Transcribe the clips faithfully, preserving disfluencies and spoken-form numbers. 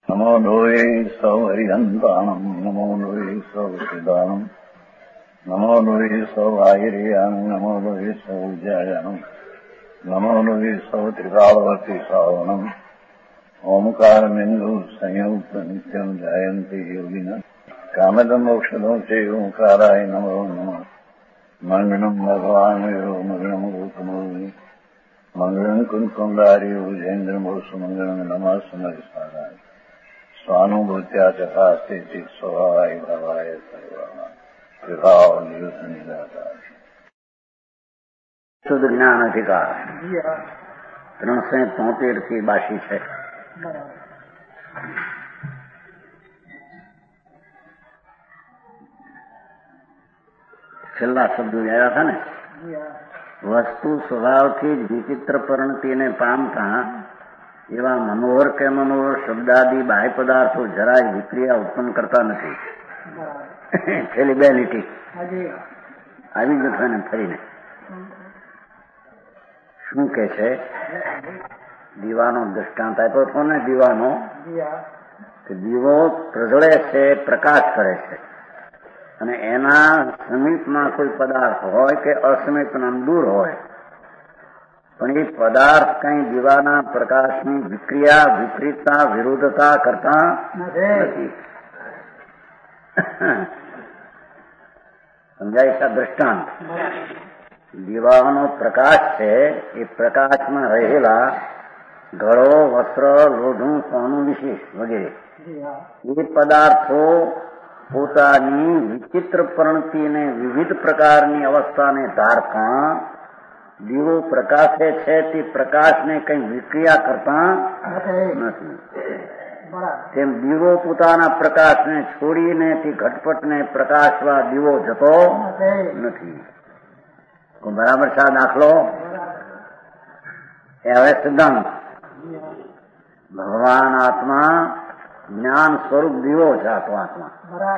નમો લોહે સૌ હરિહંતાણમ નમો લોહે સૌ સિદાનમ નમો લોહે સૌ આયર્યાનમ નમો લોહે સૌ જયાનમ નમો લોહે સૌ ત્રિકાળવતી સાવનમ ઓમકાર બિંદુ સંયુક્ત નિત્યમ જયંતી યોગિના કામદમ મોક્ષદો છે ઓંકારાય નમો નમઃ મંગળમ ભગવાન મંગળમ ગોતમોહિ મંગળમ કુંકુંડારી ઉજેન્દ્રમો સુમંગળમ નમઃ સમરિસારાય સ્વાનુભૂત્યા ચકાસ્તે ચિત સ્વભાવાય ભવાય સર્વના વિભાવ નિયુત નિરાકાર શુદ્ધ જ્ઞાન અધિકાર ત્રણસો તોતેર થી બાશી છે. છેલ્લા શબ્દો આવ્યા હતા ને. વસ્તુ સ્વભાવથી જ વિચિત્ર પરિણતિને પામતા એવા મનોહર કે મનોહર શબ્દાદી બાહ્ય પદાર્થો જરાય વિક્રિયા ઉત્પન્ન કરતા નથી. છેલ્લી બે લીટી આવી જશે ને ફરીને શું કે છે? દીવાનો દ્રષ્ટાંત આપ્યો હતો ને. દીવાનો દીવો પ્રજ્વળે છે, પ્રકાશ કરે છે, અને એના સમીપમાં કોઈ પદાર્થ હોય કે અસમીપના દૂર હોય, પણ એ પદાર્થ કઈ દીવાના પ્રકાશની વિક્રિયા, વિપરીતતા, વિરોધતા કરતા નથી. સમજાય છે દ્રષ્ટાંત? દીવાનો પ્રકાશ છે, એ પ્રકાશમાં રહેલા ઘડો, વસ્ત્ર, લોઢું, સોનું, વિશેષ વગેરે એ પદાર્થો પોતાની વિચિત્ર પરિણતિને વિવિધ પ્રકારની અવસ્થાને ધારતા દીવો પ્રકાશે છે, તે પ્રકાશને કઈ વિક્રિયા કરતા નથી. તેમ દીવો પોતાના પ્રકાશને છોડીને તે ઘટપટને પ્રકાશવા દીવો જતો નથી. બરાબર છે દાખલો? એ હવે સિદ્ધાંત. ભગવાન આત્મા જ્ઞાન સ્વરૂપ દીવો છે. આત્મા આત્મા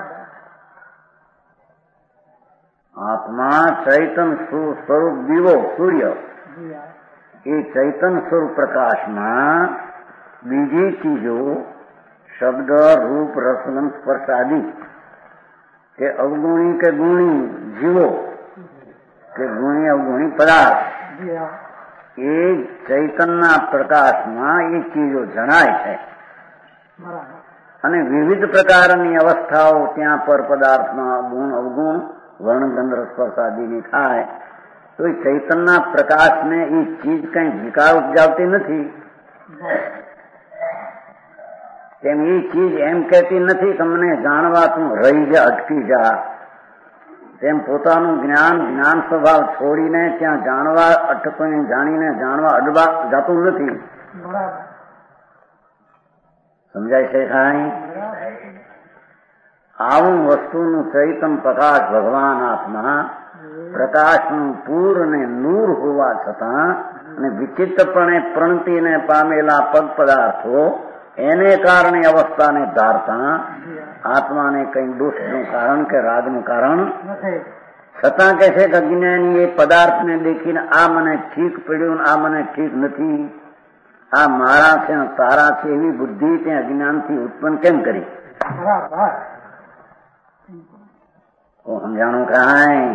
આત્મા ચૈતન સ્વરૂપ દીવો સૂર્ય. એ ચૈતન સ્વરૂપ પ્રકાશમાં બીજી ચીજો શબ્દ, રૂપ, રસગંધ, સ્પર્શ આદિ કે અવગુણી કે ગુણી જીવો કે ગુણી અવગુણી પદાર્થ એ ચૈતનના પ્રકાશમાં એ ચીજો જણાય છે, અને વિવિધ પ્રકારની અવસ્થાઓ ત્યાં પર પદાર્થમાં ગુણ અવગુણ વર્ણગંધ રસસ્પર્શ આદિની થાય તો એ ચૈતનના પ્રકાશને એ ચીજ કઈ વિકાર ઉપજાવતી નથી. તેમ એ ચીજ એમ કહેતી નથી કે મને જાણવા તું રહી જા, અટકી જા. તેમ પોતાનું જ્ઞાન જ્ઞાન સ્વભાવ છોડીને ત્યાં જાણવા અટકીને જાણીને જાણવા અડવા જતું નથી. સમજાય છે કાંઈ? આવું વસ્તુનું ચૈતન પ્રકાશ ભગવાન આત્મા પ્રકાશનું પૂર અને નૂર હોવા છતાં અને વિચિત્રપણે પ્રણતિને પામેલા પદ પદાર્થો એને કારણે અવસ્થાને ધારતા આત્માને કઈ દોષનું કારણ કે રાગનું કારણ છતાં કે છે કે અજ્ઞાની એ પદાર્થને દેખીને આ મને ઠીક પડ્યું, આ મને ઠીક નથી, આ મારા છે તારા છે એવી બુદ્ધિ ત્યાં અજ્ઞાનથી ઉત્પન્ન કેમ કરી? સમજાણું કાંઈ?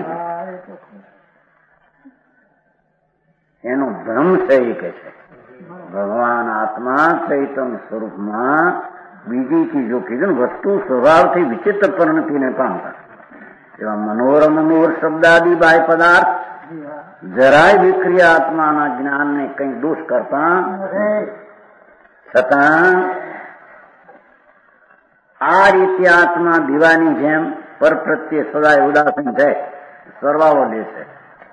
એનો ભ્રમ છે એ કે છે. ભગવાન આત્મા ચૈતન સ્વરૂપમાં બીજી ચીજો કીધું વસ્તુ સ્વભાવથી વિચિત્ર પરિણતિને પામતા એવા મનોહર મનોહર શબ્દાદી બાહ્ય પદાર્થ જરાય વિક્રિયા આત્માના જ્ઞાનને કઈ દોષ કરતા છતાં આ રીતે આત્મા દીવાની જેમ પર પ્રત્યે સદાય ઉદાસીન છે, સ્વભાવ દે છે.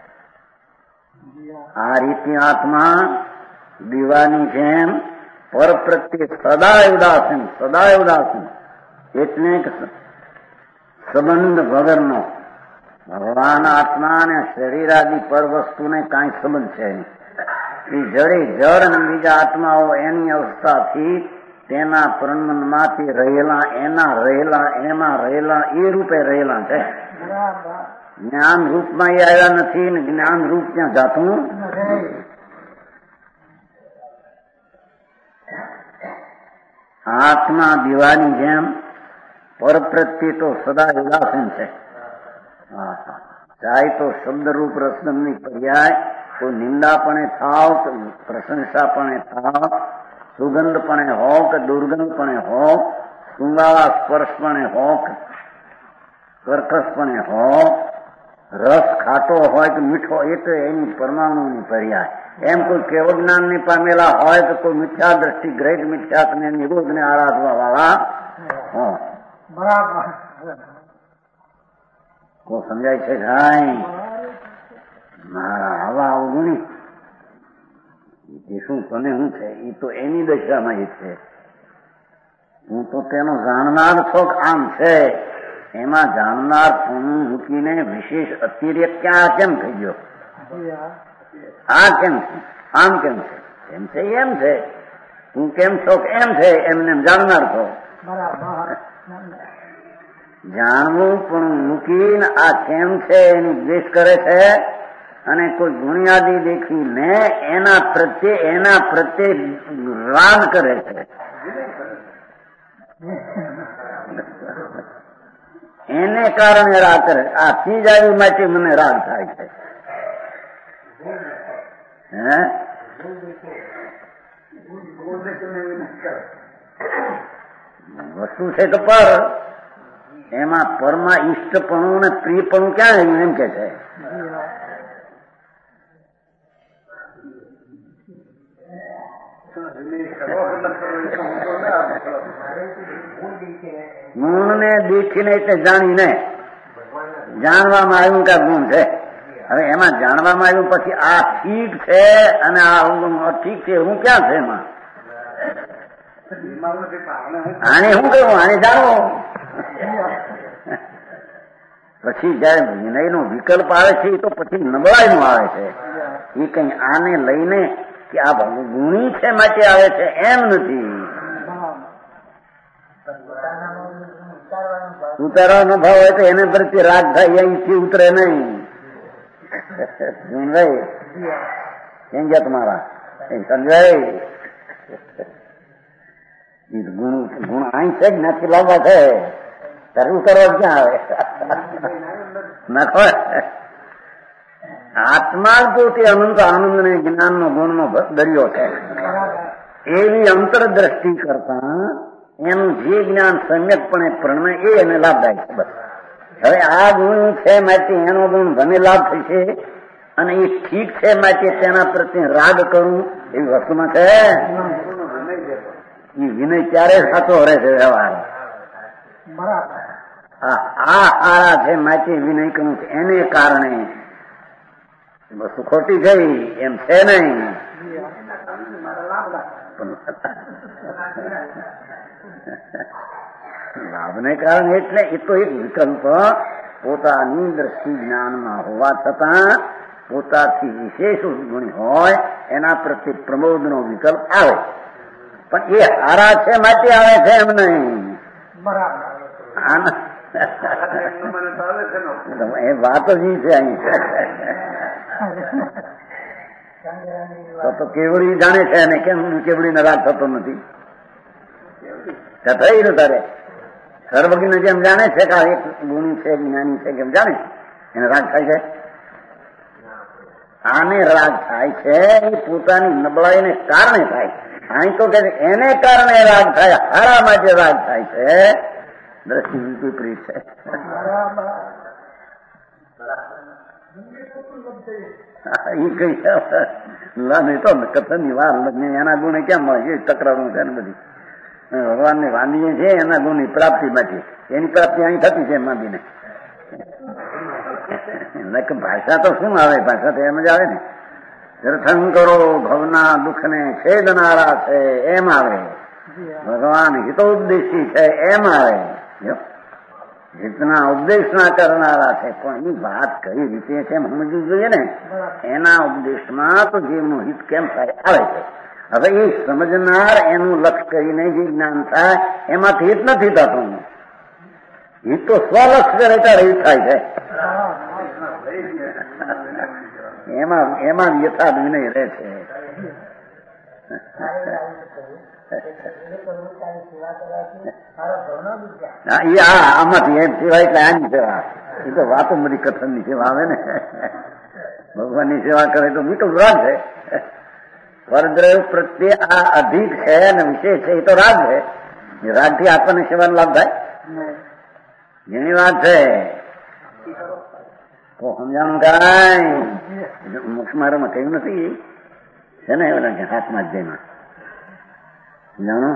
આ રીતે આત્મા દીવાની જેમ પર પ્રત્યે સદાય ઉદાસીન, સદાય ઉદાસીન એટલે સંબંધ વગરનો. ભગવાન આત્મા અને શરીર આદિ પર વસ્તુને કાંઈ સંબંધ છે નહીં. એ જડે જડ અને બીજા આત્માઓ એની અવસ્થાથી તેના પ્રણમનમાંથી રહેલા, એના રહેલા, એમાં રહેલા એ રૂપે રહેલા છે. જ્ઞાન રૂપમાં એ આવ્યા નથી ને જ્ઞાન રૂપ ત્યાં જાતું. આત્મા દીવાની જેમ પર પ્રત્યે તો સદા ઉદાસીન છે. ચાહે તો શબ્દરૂપ રસદમની પર્યાય કોઈ નિંદાપણે થાવ કે પ્રશંસાપણે થાવ, સુગંધપણે હો કે દુર્ગંધપણે હો, સુંગાળા સ્પર્શપણે હો કે કર્કશપણે હો, રસ ખાટો હોય કે મીઠો, એ તો એની પરમાણુની પર્યાય. એમ કોઈ કેવળ જ્ઞાનને પામેલા હોય તો કોઈ મિથ્યા દ્રષ્ટિ ગ્રેટ મિથ્યાત્મને નિરોધને આરાધવા વાળા હો. બરાબર. કો સમજાય છે ભાઈ? મારા આવા અવગુણી એ શું તને શું છે? એ તો એની દશામાં એ છે. હું તો તેનો જાણનાર છો આમ છે. એમાં જાણનાર સોનું મૂકીને વિશેષ અતિરેક ક્યાં કેમ થઈ ગયો? આ કેમ છે? આમ કેમ છે? એમ છે એમ છે. તું કેમ છો એમ છે. એમને જાણનાર છો. જાણવું પણ મૂકીને આ કેમ છે એની દ્વેષ કરે છે અને કોઈ ગુણિયાદી દેખીને એના પ્રત્યે એના પ્રત્યે રાગ કરે છે. એને કારણે રાગ કરે. આ ચીજ આવી માટે મને રાગ થાય છે. હે વસ્તુ છે કે પર એમાં પરમાં ઈષ્ટપણું ને પ્રિયપણું ક્યાં આવ્યું એમ કે છે. ગુણ ને દીઠીને એટલે જાણીને જાણવામાં આવ્યું કે ગુણ છે. હવે એમાં જાણવામાં આવ્યું પછી આ ઠીક છે અને આ ઠીક છે હું ક્યાં છે એમાં? આને શું કહ્યું? આને જાણવો. પછી જયારે વિનય નો વિકલ્પ આવે છે તો પછી નબળાઈ નો આવે છે. એ કઈ આને લઈને કે આ ગુણી છે માટે આવે છે એમ નથી. ઉતારવાનો ભાવ હોય તો એને પ્રત્યે રાગ થાય, અહીંથી ઉતરે નહીં. સમજાય? કેમ ગયા તમારા? સમજાય? ગુણ ગુણ અહીં છે જ નથી લાવવા છે ત્યારે ઉતારવા ક્યાં આવે? નાખો. આત્મા પોતે અનંત આનંદ ને જ્ઞાન નો ગુણ નો દરિયો છે. એવી અંતરદ્રષ્ટિ કરતા એનું જે જ્ઞાન સમ્યકપણે પ્રણમે એ એને લાભદાયક છે. બસ. હવે આ ગુણ છે માટે એનો ગુણ મને લાભ થશે અને એ ઠીક છે માટે તેના પ્રત્યે રાગ કરું એવી વસ્તુમાં છે. એ વિનય ક્યારે સાચો રહે છે વ્યવહાર? આ આરા છે માટે વિનય કરું છે. એને કારણે વસ્તુ ખોટી થઈ એમ છે નહીં. લાભને કારણે એટલે એ તો એક વિકલ્પ પોતાની દ્રષ્ટિ જ્ઞાનમાં હોવા છતાં પોતાથી વિશેષ ગુણ હોય એના પ્રત્યે પ્રમોદનો વિકલ્પ આવે. પણ એ હારા છે માટે આવે છે એમ નહીં. એ વાત જ છે અહીં. તો કેવડી જાણે છે અને કેમ કેવડીને રાગ થતો નથી? થઈ રહ્યું તારે સર્વજ્ઞ જેમ જાણે છે કે એક ગુણી છે જ્ઞાની છે કેમ જાણે એને રાગ થાય છે. આને રાગ થાય છે એ પોતાની નબળાઈને કારણે થાય. અહીં તો કે એને કારણે રાગ થાય, હારા માટે રાગ થાય છે. દ્રષ્ટિ વિપરીત છે. એ કઈ નહીં તો કથનની વાર એના ગુણે કેમ મળે? એ તકરારું છે ને બધી ભગવાનને વાંધીએ છે એના ગુણની પ્રાપ્તિ માટે. એની પ્રાપ્તિ અહીં થતી છે માંડીને. ભાષા તો શું આવે? ભાષા તો એમ જ આવે ને. તીર્થંકરો ભવના દુઃખને છેદનારા છે એમ આવે. ભગવાન હિતોપદેશી છે એમ આવે. હિતના ઉપદેશના કરનારા છે. પણ એ વાત કઈ રીતે છે એમ સમજવું જોઈએ ને. એના ઉપદેશમાં તો જીવનું હિત કેમ થાય આવે છે. હવે એ સમજનાર એનું લક્ષ કરીને જે જ્ઞાન થાય એમાંથી હિત નથી થતું. હિત તો સ્વલક્ષ કરે ત્યારે હિત થાય છે. એમાં એમાં યથાર્થ વિનય રહે છે. આમાંથી એમ સેવા એટલે આની સેવા. એ તો વાતો બધી કથન ની સેવા આવે ને. ભગવાન ની સેવા કરે તો વિકલ્પ રાગ છે. પરદ્રવ પ્રત્યે આ અધિક છે અને વિશેષ છે એ તો રાગ છે. રાગ થી આપણને સેવાનો લાભ થાય જેની વાત છે. તો સમજાણું કાંઈ મોક્ષ મારામાં કહ્યું નથી છે ને એવડા કે હાથમાં જ જઈમાં સમજાણું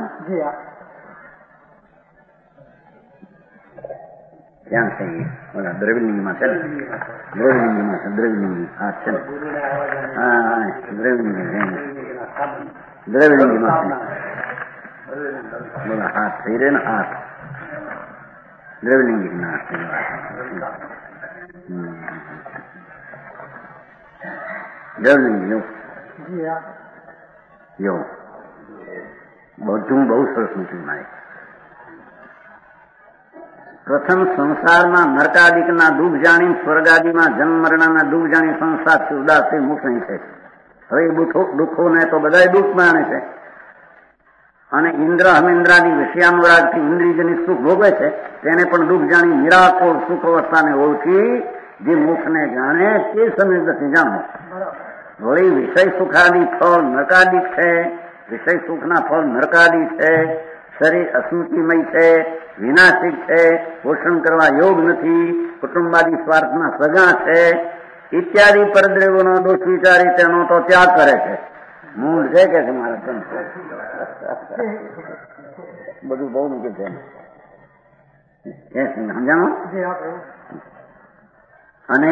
ક્યાં છે ઓલા દ્રવિલિંગમાં છે ને દ્રવિલિંગમાં છે દ્રવિલિંગી હાથ છે ને હા દ્રવિલિંગી દ્રવિલિંગીમાં છે બોલા હાથ થઈ રહે ને હાથ દ્રવિલિંગી ના હાથ દ્રવિલિંગી યો યો બધું બહુ સરસ મૂક્યું મારે. પ્રથમ સંસારમાં નરકાદિકના દુઃખ જાણી સ્વર્ગાદિમાં જન્મ મરણના દુઃખ જાણી સંસારથી ઉદાસી મુક્ત છે. હવે દુઃખોને તો બધા દુઃખ માણે છે અને ઇન્દ્ર હમેન્દ્રાદી વિષયાનુરાગથી ઇન્દ્રિયજનિત સુખ ભોગવે છે તેને પણ દુઃખ જાણી નિરાકોર સુખ અવસ્થાને ઓળખી જે મુખને જાણે તે સમય નથી જાણવું. વળી વિષય સુખાદી ફળ નરકાદિક છે. વિષય સુખના ફળ નરકાદી છે. શરીર અસુચિમય છે, વિનાશિક છે, પોષણ કરવા યોગ નથી, કુટુંબાદી સ્વાર્થના સગા છે ઇત્યાદિ પરદ્રવ્યોનો દોષ વિચારી તેનો તો ત્યાગ કરે છે. મૂળ છે કે છે મારા બધું બહુ મૂકે છે સમજાણો. અને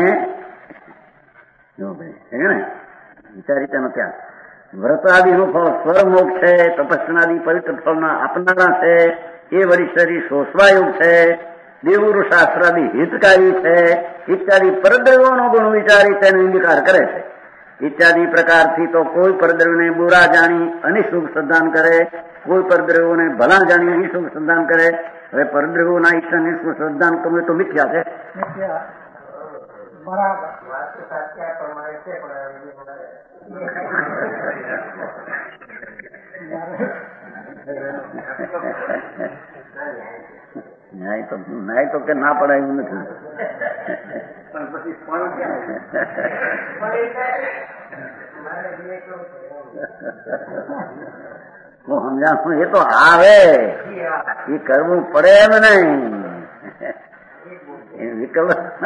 ને વિચારી તેનો ત્યાગ. વ્રતાદિનું ફળ સ્વરમોક્ષ છે. તપસ્નાદી પવિત્ર ફળના આપનારા છે. એ વળી શરીર શોષવાયુગ છે. દેવુરુ શાસ્ત્રાદી હિતકારી છે ઇત્યાદિ પરદ્રવ્યોનો ગુણ વિચારી તેનો ઇન્કાર કરે છે. ઇત્યાદિ પ્રકારથી તો કોઈ પરદ્રવ્યને બુરા જાણી અનિશુભ શ્રદ્ધાન કરે, કોઈ પરદ્રવ્યોને ભલા જાણી નિશુભ શ્રદ્ધાન કરે. હવે પરદ્રવ્યોના ઈચ્છા નિશુભ શ્રદ્ધાન કરવું તો મિથ્યા છે. બરાબર ન્યાય તો ન્યાય તો કે ના પડાયું નથી. હું સમજાવું એ તો આવે એ કરવું પડે એમ નહીં. વિકલ્પ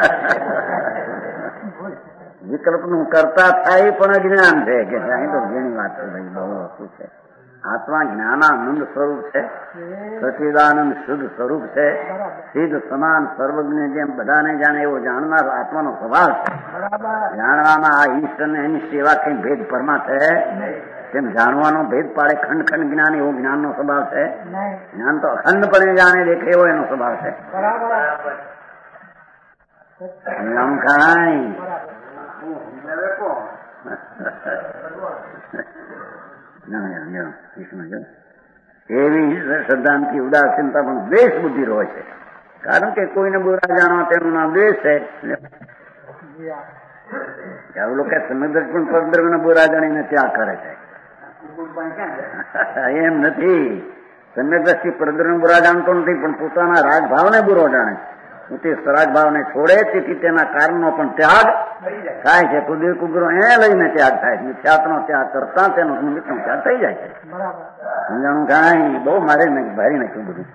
વિકલ્પ નું કરતા થાય પણ અજ્ઞાન છે કે અહીં તો ઘણી વાત છે ભાઈ બહુ વસ્તુ છે. આત્મા જ્ઞાનાનંદ સ્વરૂપ છે, સચિદાનંદ શુદ્ધ સ્વરૂપ છે, સિદ્ધ સમાન સર્વજ્ઞ જેમ બધાને જાણે એવો જાણનાર આત્માનો સ્વભાવ છે. જાણવામાં આ ઈષ્ટ અને અનિષ્ટ એવા કઈ ભેદ પરમાં છે તેમ જાણવાનો ભેદ પાડે ખંડ ખંડ જ્ઞાન એવો જ્ઞાનનો સ્વભાવ છે. જ્ઞાન તો અખંડપણે જાણે દેખે એવો એનો સ્વભાવ છે. આમ કાંઈ એવી શ્રદ્ધાંતિ ઉદાસીનતા પણ દ્વેષ બુદ્ધિ હોય છે. કારણ કે કોઈને બુરા જાણવા તેનું નામ દ્વેષ છે. લોકો સમુદ્ર પણ પરદ્રવ્યને બુરા જાણીને ત્યાગ કરે છે. એમ નથી. સમ્યક દ્રષ્ટિ પરદ્રવ્યને બુરા જાણતો નથી પણ પોતાના રાજભાવને બુરો જાણે. તે રાજભાવને છોડે તેથી તેના કારણનો પણ ત્યાગ થાય છે. કુદીર કુગરો એ લઈને ત્યાગ થાય છે. મિથ્યાત્વનો ત્યાગ કરતા તેનો નિમિત્તનો ત્યાગ થઈ જાય છે. સમજાણું કાંઈ બહુ મારે ભારી નાખ્યું બધું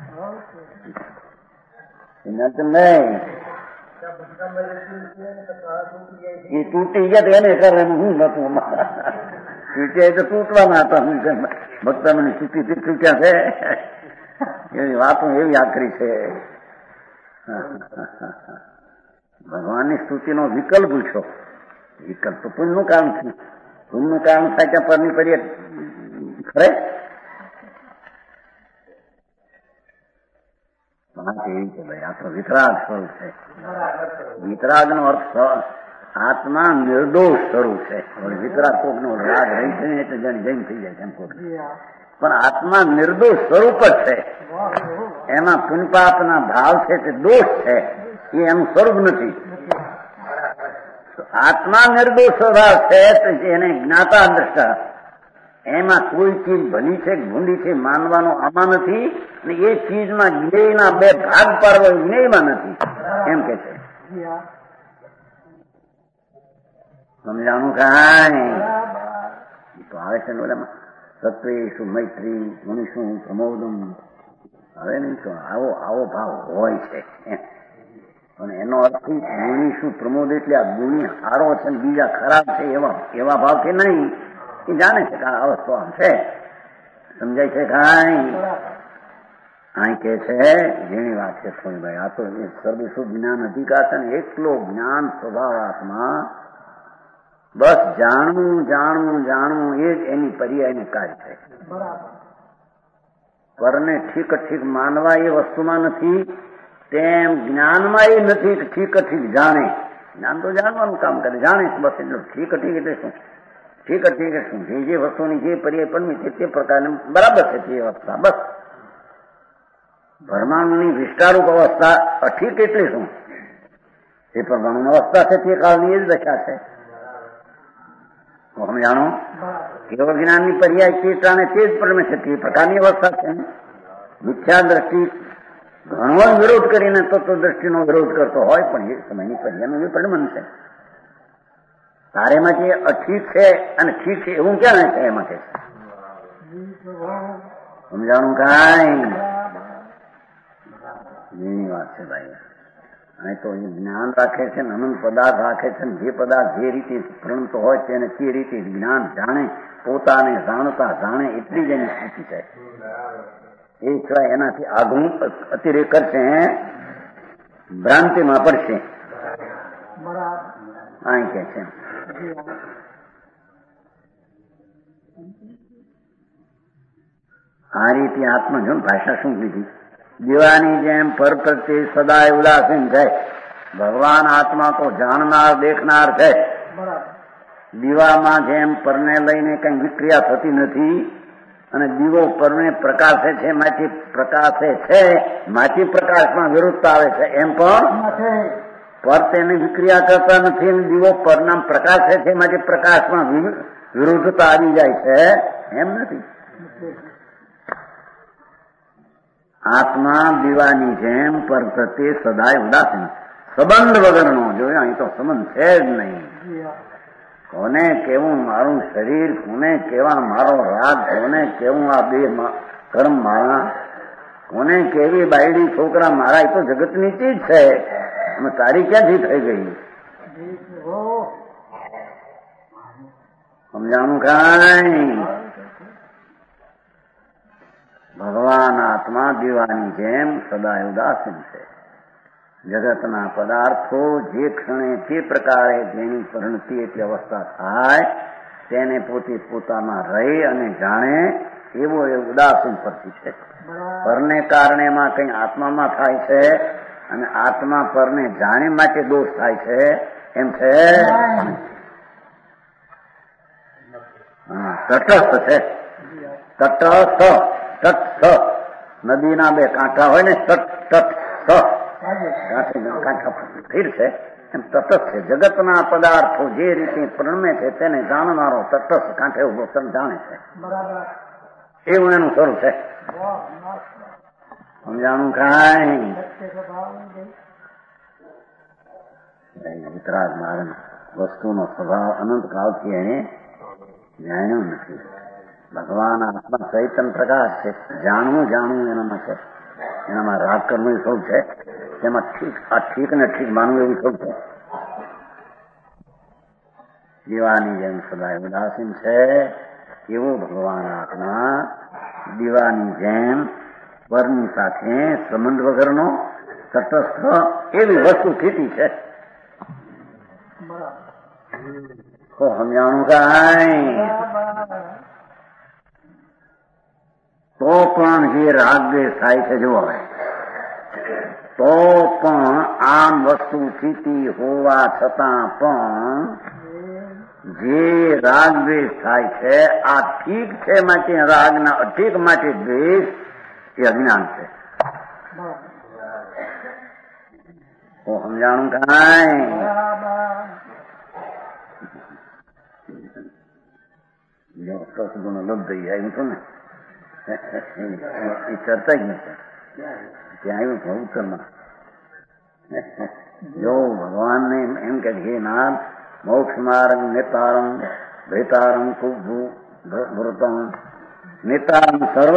નહીં. એ તૂટી ગયા તો એને કરે હું નતું. તૂટ્યા તો તૂટવાના હતા. હું ભક્ત મને તૂટી તૂટ્યા છે એવી વાતો એવી આખરી છે. ભગવાનની સ્તુતિનો વિકલ્પ પૂછો. વિકલ્પ તો પુણ્યનું કામ છે. પુણ્યનું કામ થાય ત્યાં પરની પરીએ ખરે એવી છે ભાઈ. આ તો વિતરાગ સ્વરૂપ છે. વિતરાગ નો અર્થ આત્મા નિર્દોષ સ્વરૂપ છે. વિતરાગ કોક નો રાગ રહી છે એટલે જાણી જૈન થઈ જાય એમ કોક. પણ આત્મા નિર્દોષ સ્વરૂપ જ છે. એમાં પુણ્યપાપના ભાવ છે તે દોષ છે. એ એનું સ્વરૂપ નથી. આત્મા નિર્દોષ સ્વભાવ છે એને જ્ઞાતા દ્રષ્ટા એમાં કોઈ ચીજ ભલી છે કે ભૂંડી છે માનવાનો આમાં નથી, ને એ ચીજમાં જ્ઞેયના બે ભાગ પાડવા જ્ઞેયમાં નથી એમ કે છે. સમજાણું કાંઈ તો આવે છે ને ઓલામાં સત્વેશુ મૈત્રી મનુષ્યું પ્રમોદમ. હવે નહીં તો આવો આવો ભાવ હોય છે અને એનો અર્થ ગુણી શું પ્રમોદ એટલે આ ગુણી હારો છે ને બીજા ખરાબ છે એવા એવા ભાવ છે નહીં. એ જાણે છે કે આ અવસ્થો આમ છે, સમજાય છે કાંઈ. અહીં કે છે જેની વાત છે સ્વામીભાઈ, આ તો સર્વશુભ જ્ઞાન અધિકાર છે ને એકલો જ્ઞાન સ્વભાવાત્મા બસ જાણવું જાણવું જાણવું એ જ એની પર્યાયને કાર્ય છે. પરને ઠીક ઠીક માનવા એ વસ્તુમાં નથી, તેમ જ્ઞાનમાં એ નથી કે ઠીક ઠીક જાણે. જ્ઞાન તો જાણવાનું કામ કરે, જાણે બસ એટલું. ઠીક ઠીક એટલે શું? ઠીક ઠીક શું? જે જે વસ્તુની જે પર્યાય પરમી છે તે પ્રકારની બરાબર છે તે અવસ્થા. બસ પરમાણુની વિસ્તારૂપ અવસ્થા અઠીક એટલે શું? જે પરમાણુની અવસ્થા છે તે કાળની એ જ દશા છે. તો તમે જાણો કેવળ જ્ઞાનની પર્યાય તે ટાણે તે જ પરમે છે તે પ્રકારની અવસ્થા છે. મિથ્યા દ્રષ્ટિ ઘણો વિરોધ કરીને તત્વ દ્રષ્ટિનો વિરોધ કરતો હોય પણ એ સમયની પર્યાયનું વિપરિણામ છે. તારે એમાંથી અઠીક છે અને ઠીક છે એવું ક્યાં છે એમાં કે સમજાણું કાંઈ એની વાત છે ભાઈ. અહીં તો એ જ્ઞાન રાખે છે ને અનંત પદાર્થ રાખે છે ને જે પદાર્થ જે રીતે પ્રણતો હોય તેને તે રીતે જ્ઞાન જાણે, પોતાને જાણતા જાણે એટલી જ એની સ્થિતિ છે. એ સિવાય એનાથી આગળ અતિરેક કરશે ભ્રાંતિમાં પડશે. અહીં કે છે આ રીતે આત્મજન ભાષા શું કીધી? દીવાની જેમ પર પ્રત્યે સદાય ઉદાસીન છે. ભગવાન આત્મા તો જાણનાર દેખનાર છે. દીવામાં જેમ પરને લઈને કઈ વિક્રિયા થતી નથી અને દીવો પરને પ્રકાશે છે માંથી પ્રકાશે છે માંથી પ્રકાશમાં વિરુદ્ધતા આવે છે, એમ પણ પર તેને વિક્રિયા કરતા નથી અને દીવો પરના પ્રકાશે છે માંથી પ્રકાશમાં વિરુદ્ધતા આવી જાય છે એમ નથી. આત્મા દીવાની જેમ પર પ્રત્યે સદાય ઉદાસીન, સંબંધ વગરનો. જોયો અહીં તો સંબંધ છે જ નહીં. કોને કેવું મારું શરીર, કોને કેવા મારો રાગ, કોને કેવું આ બે કર્મ મારા, કોને કેવી બાયડી છોકરા મારા, એ તો જગતની ચીજ છે. અને તારી ક્યાંથી થઈ ગઈ? સમજાણું કાંઈ? ભગવાન આત્મા દીવાની જેમ સદાય ઉદાસીન છે. જગતના પદાર્થો જે ક્ષણે તે પ્રકારે જેની પરિણતિ એટલે અવસ્થા થાય તેને પોતે પોતામાં રહી અને જાણે એવો એ ઉદાસીન પરથી છે. પરને કારણે એમાં કઈ આત્મામાં થાય છે અને આત્મા પરને જાણે માટે દોષ થાય છે એમ છે. તટસ્થ છે. તટસ્થ તટસ્થ નદીના બે કાંઠા હોય ને, તટસ્થ કાંઠા સ્થિર છે એમ તટસ્થ છે. જગતના પદાર્થો જે રીતે પ્રણમે છે તેને જાણનારો તટસ્થ કાંઠે ઉભો જાણે છે. એવું એનું સ્વરૂપ છે. સમજાણું કાંઈ? વિતરાગ માર્ગ વસ્તુનો સ્વભાવ અનંત કાળથી એને જાણ્યું નથી. ભગવાન આત્મા ચૈતન્ય પ્રકાશ છે. જાણવું જાણવું એનામાં છે. એનામાં રાગ કરવું સૌ છે. તેમાં ઠીક આ ઠીક ને ઠીક માનવું એવું સૌ છે. દીવાની જેમ સદાય ઉદાસીન છે એવું ભગવાન આત્મા દીવાની જેમ પરની સાથે સંબંધ વગરનો તટસ્થ એવી વસ્તુ સ્થિતિ છે. તો સમજાણું કાંઈ? તો પણ જે રાગદ્વેષ થાય છે જો હવે તો પણ આમ વસ્તુ સ્થિતિ હોવા છતાં પણ જે રાગદ્વેષ થાય છે આ ઠીક છે માટે રાગના અઠીક માટે દ્વેષ એ અજ્ઞાન છે. તો સમજાણું કાંઈ? જો દસ ગુણો લબ્ધ થઈ આવ્યું હતું ને એ ચર્ચા જ નથી ત્યાં આવ્યું છે ઉત્તરમાં. જો ભગવાનને એમ કે હે નાથ મોક્ષ માર્ગ નેતારમ ભેતારમ કુભુ વૃતમ નેતારમ સર્વ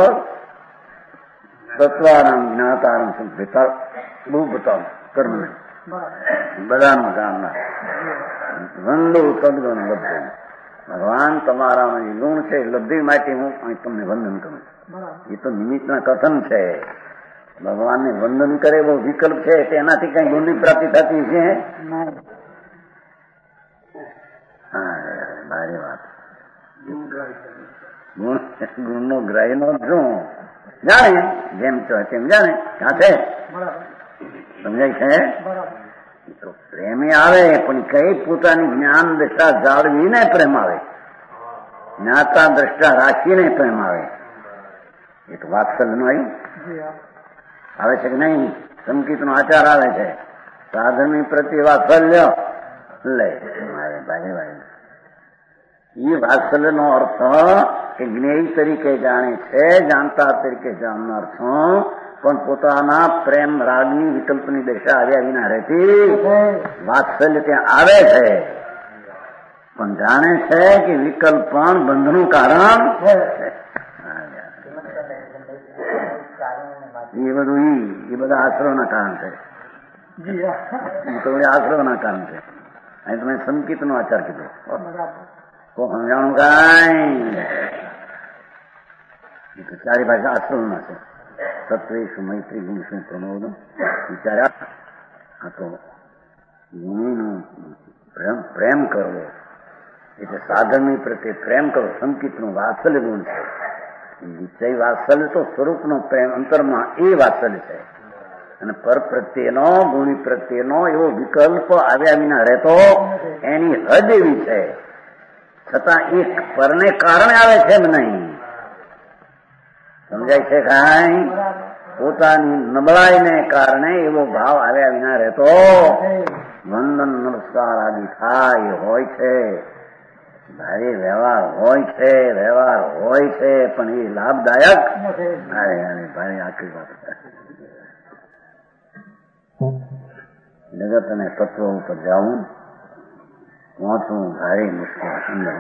તત્વારમ જ્ઞાતારમ ભેતાર બહુ બતાવ કર્મ બધાનું જાણનાર વંદો સદગુણ લબ્ધ. ભગવાન તમારામાં જે ગુણ છે લબ્ધી માટે હું તમને વંદન કરું. એ તો નિમિત્તના કથન છે. ભગવાનને વંદન કરે એવો વિકલ્પ છે તેનાથી કઈ ગુણની પ્રાપ્તિ થતી છે? હા ભારે વાત. ગુણ નો ગ્રાહી નો શું જાણે જેમ તેમ જાણે ક્યાં છે સમજાય છે. તો પ્રેમે આવે પણ કઈ પોતાની જ્ઞાન દશા જાળવીને પ્રેમ આવે, જ્ઞાતા દ્રષ્ટા રાખીને પ્રેમ આવે. એ તો વાત્સલ્ય નું આવ્યું આવે છે કે નહીં? સંકિત નો આચાર આવે છે સાધનની પ્રત્યે વાત્સલ્ય લે મારે ભાઈ ભાઈ. એ વાત્સલ્ય નો અર્થ કે જ્ઞેય તરીકે જાણે છે, જાણતા તરીકે જાણનાર છું, પણ પોતાના પ્રેમ રાગની વિકલ્પની દશા આવ્યા વિના રહેતી વાત્સલ્ય ત્યાં આવે છે. પણ જાણે છે કે વિકલ્પ પણ બંધનું કારણ છે. એ બધું એ બધા આશ્રવના કારણ છે. તો આશ્રવના કારણ છે. અહીં તમે સંકિત નો આચાર કીધો તો સમજાણું કઈ ચારે ભાષા આશ્રવના છે. સત્વેશ મૈત્રી ગુણ શું પ્રમોદ વિચાર્યા. આ તો ગુણીનો પ્રેમ પ્રેમ કરવો એટલે સાધનની પ્રત્યે પ્રેમ કરવો સંકિત નું વાત્સલ્ય ગુણ છે. વિષય વાત્સલ્ય તો સ્વરૂપનો પ્રેમ અંતરમાં એ વાત્સલ્ય છે. અને પર પ્રત્યેનો ગુણી પ્રત્યેનો એવો વિકલ્પ આવ્યા વિના રહેતો એની હદ એવી છે. છતાં એક પરને કારણે આવે છે એમ નહીં. સમજાય છે કાંઈ? પોતાની નબળાઈને કારણે એવો ભાવ આવ્યા વિના રહેતો વંદન નમસ્કાર આદિ થાય હોય છે. ભારે વ્યવહાર હોય છે, વ્યવહાર હોય છે, પણ એ લાભદાયક ભારે આખી વાત. જગત અને તત્વો ઉપર જાઉં પહોંચવું ભારે મુશ્કેલ સમજાય.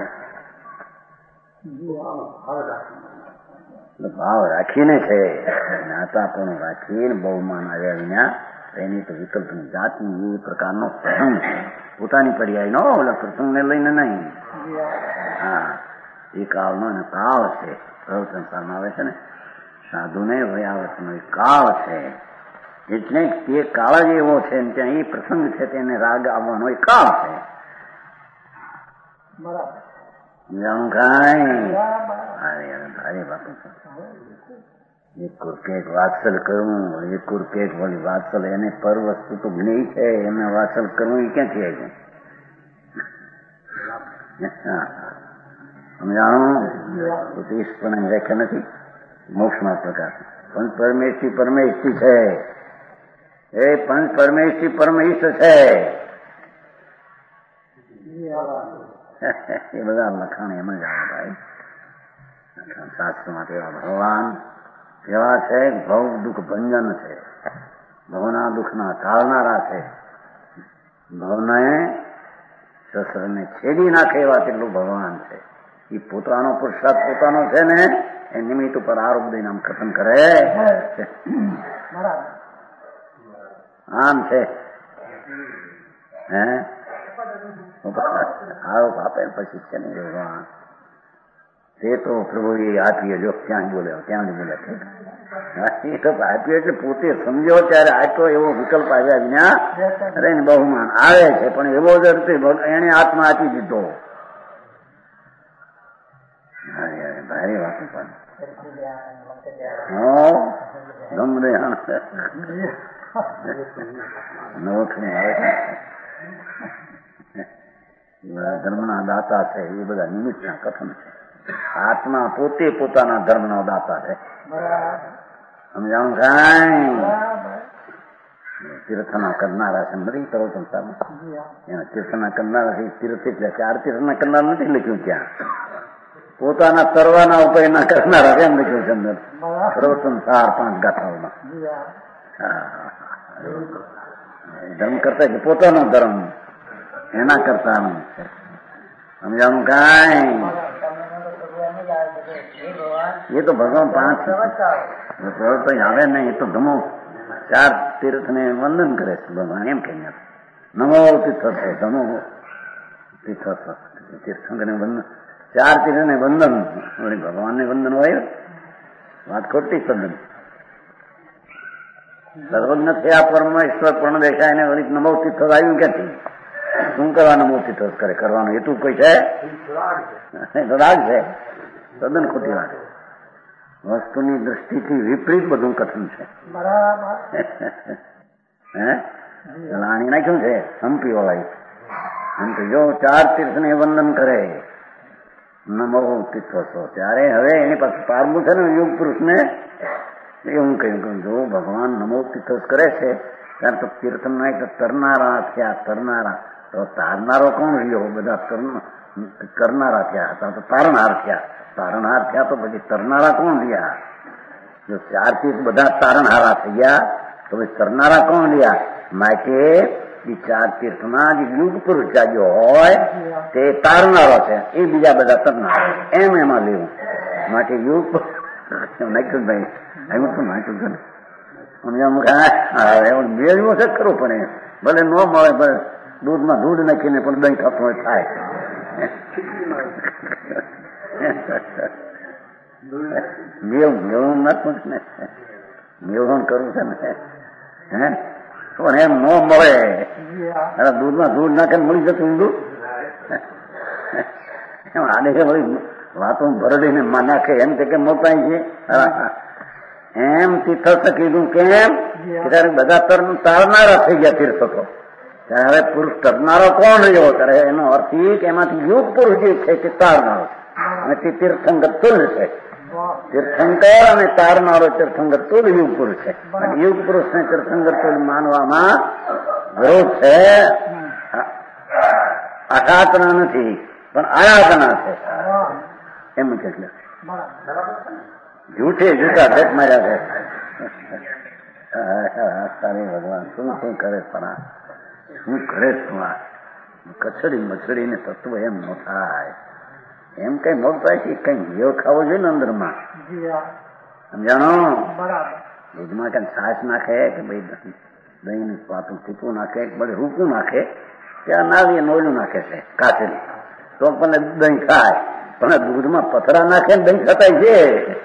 ભાવ રાખીને છે, જ્ઞાતાપણું રાખીને બહુમાન આવ્યા વિના એની તો વિકલ્પની જાતની એ પ્રકારનો પ્રસંગ છે. પોતાની પર્યાયનો ઓલા પ્રસંગને લઈને નહીં. હા એ કાળનો એને કાળ છે. પ્રવચનસારમાં આવે છે ને સાધુને વયાવતનો એ કાળ છે. એટલે તે કાળ જ એવો છે ત્યાં એ પ્રસંગ છે તેને રાગ આવવાનો એ કાળ છે. જાણું કાંઈ ભારે વાતો છે. એક કુરકે એક વાત્સલ કરવું, એક કુરકે એક વળી વાત્સલ એને પર વસ્તુ તો જ્ઞેય છે, એને વાત્સલ કરવું એ ક્યાંથી આવી જાય? સમજાણું તો ઈશ્વરની વ્યાખ્યા નથી મોક્ષમાં પ્રકાર. પંચ પરમેશથી પરમેશથી છે એ પંચ પરમેશથી પરમેશ છે. એ બધા લખાણ એમ જ આવે ભાઈ. શાસ્ત્રમાં તેવા ભગવાન એવા છે, ભવ દુઃખ ભંજન છે, ભવના દુઃખના ટાળનારા છે, ભવને શસ્ત્રને છેડી નાખે એવા તેટલું ભગવાન છે. એ પોતાનો પુરુષાર્થ પોતાનો છે ને એ નિમિત્ત ઉપર આરોપ દઈને આમ કથન કરે આમ છે. હે આરોપ આપે પછી છે ને ભગવાન તે તો પ્રભુએ આપીએ જો ત્યાં જ બોલ્યો ત્યાં જ બોલ્યા. એ તો આપ્યો એટલે પોતે સમજ્યો ત્યારે આપ્યો એવો વિકલ્પ આવ્યા વિના અરે બહુમાન આવે છે પણ એવો જ એને આત્મા આપી દીધો. ભારે વાત પણ ગમે નવખને આવે ધર્મના દાતા છે એ બધા નિમિત્તના કથન છે. આત્મા પોતે પોતાના ધર્મનો દાતા છે. સમજાણું કાંઈ? તીર્થના કરનારા છે નથી કરો સંસારમાં એના તીર્થના કરનારા છે. તીર્થ એટલે ચાર તીર્થના કરનાર નથી લખ્યું ત્યાં. પોતાના તરવાના ઉપાયના કરનારા કેમ લખ્યું છે અંદર સર્વોત્તમ સાર પાંચ ગાથાઓમાં. ધર્મ કરતા કે પોતાનો ધર્મ એના કરતા સમજાવું કાંઈ એ તો ભગવાન પાંચ પ્રવૃત્તિ આવે નહીં. એ તો ધમો ચાર તીર્થને વંદન કરે છે ભગવાન એમ કે નમો તીર્થ ધમો તીર્થ તીર્થંકરને વંદન ચાર તીર્થને વંદન ભગવાનને વંદન હોય વાત ખોટી સંદન સર્વજ્ઞ થયા પરમેશ્વર પૂર્ણ દેખાય ને વળી નમો તીર્થ આવ્યું ક્યાંથી? શું કરવા નમો તીર્થ કરે? કરવાનો હેતુ કોઈ છે? રાગ છે. તદ્દન ખોટી વાત. વસ્તુની દ્રષ્ટિથી વિપરીત બધું કથન છે. હે લાણી નાખ્યું છે હમ્પી વાળા. હમ્પી જો ચાર તીર્થને વંદન કરે નમો તીર્થો ત્યારે હવે એની પાસે પારવું છે ને યુગ પુરુષને એવું કહ્યું જો ભગવાન નમો તીર્થ કરે છે ત્યારે તો તીર્થ ના તરનારા થયા. તરનારા તો તારનારો કોણ રહ્યો? બધા કરનારા થયા હતા તો તારણહાર થયા. તારણહાર થયા તો પછી તરનારા કોણ રહ્યા? જો ચાર તીર્થ બધા તારણહારા થઈ ગયા તો પછી તરનારા કોણ રહ્યા? માટે એ ચાર તીર્થમાં જે યુગ પુરુષ જાગ્યો હોય તે તારનારો છે, એ બીજા બધા તરનારા એમ એમાં લેવું માટે યુગ નાખ્યું ભાઈ એમ તો નાખ્યું છે ને સમજાવું મેળવું છે ખરું પણ ભલે ન મળે ભલે દૂધમાં દૂધ નાખીને પણ દહીં થતું હોય થાય. મેળવું મેળવું નાખવું છે ને મેળવણ કરવું છે ને હે પણ એમ ન મળે દૂધમાં દૂધ નાખે મળી જતું દૂધ એમ આડે વળી વાતો ભરડીને માં નાખે એમ કે મોટા છે એમ તીર્થ કીધું કેમ ત્યારે બધા તારનારા થઈ ગયા તીર્થ તો ત્યારે હવે પુરુષ તરનારો કોણ રહ્યો? ત્યારે એનો અર્થ એ કે એમાંથી યુગ પુરુષ જે છે તે તારનારો અને તે તીર્થંકર તુલ છે. તીર્થંકર અને તારનારો તીર્થંકર તુલ યુગ પુરુષ છે. યુગ પુરુષ ને તીર્થંકર તુલ માનવામાં વિરોધ છે. આરાધના નથી પણ આરાધના છે એમ કેટલે જૂઠે જૂઠા ભેટ માર્યા છે. ભગવાન શું શું કરે પણ શું કરે શું આ કચડી મચડીને તત્વ એમ ન થાય. એમ કઈ મોગ થાય છે કઈ મેવ ખાવો જોઈએ ને અંદરમાં સમજાણો. દૂધમાં કઈ છાશ નાખે કે ભાઈ દહીં પાતું ટીપું નાખે કે બધું રૂપું નાખે ત્યાં નાવીએ નોયલું નાખે છે કાચેલી તો પણ દહીં ખાય. પણ દૂધમાં પથરા નાખે ને દહીં ખતાય છે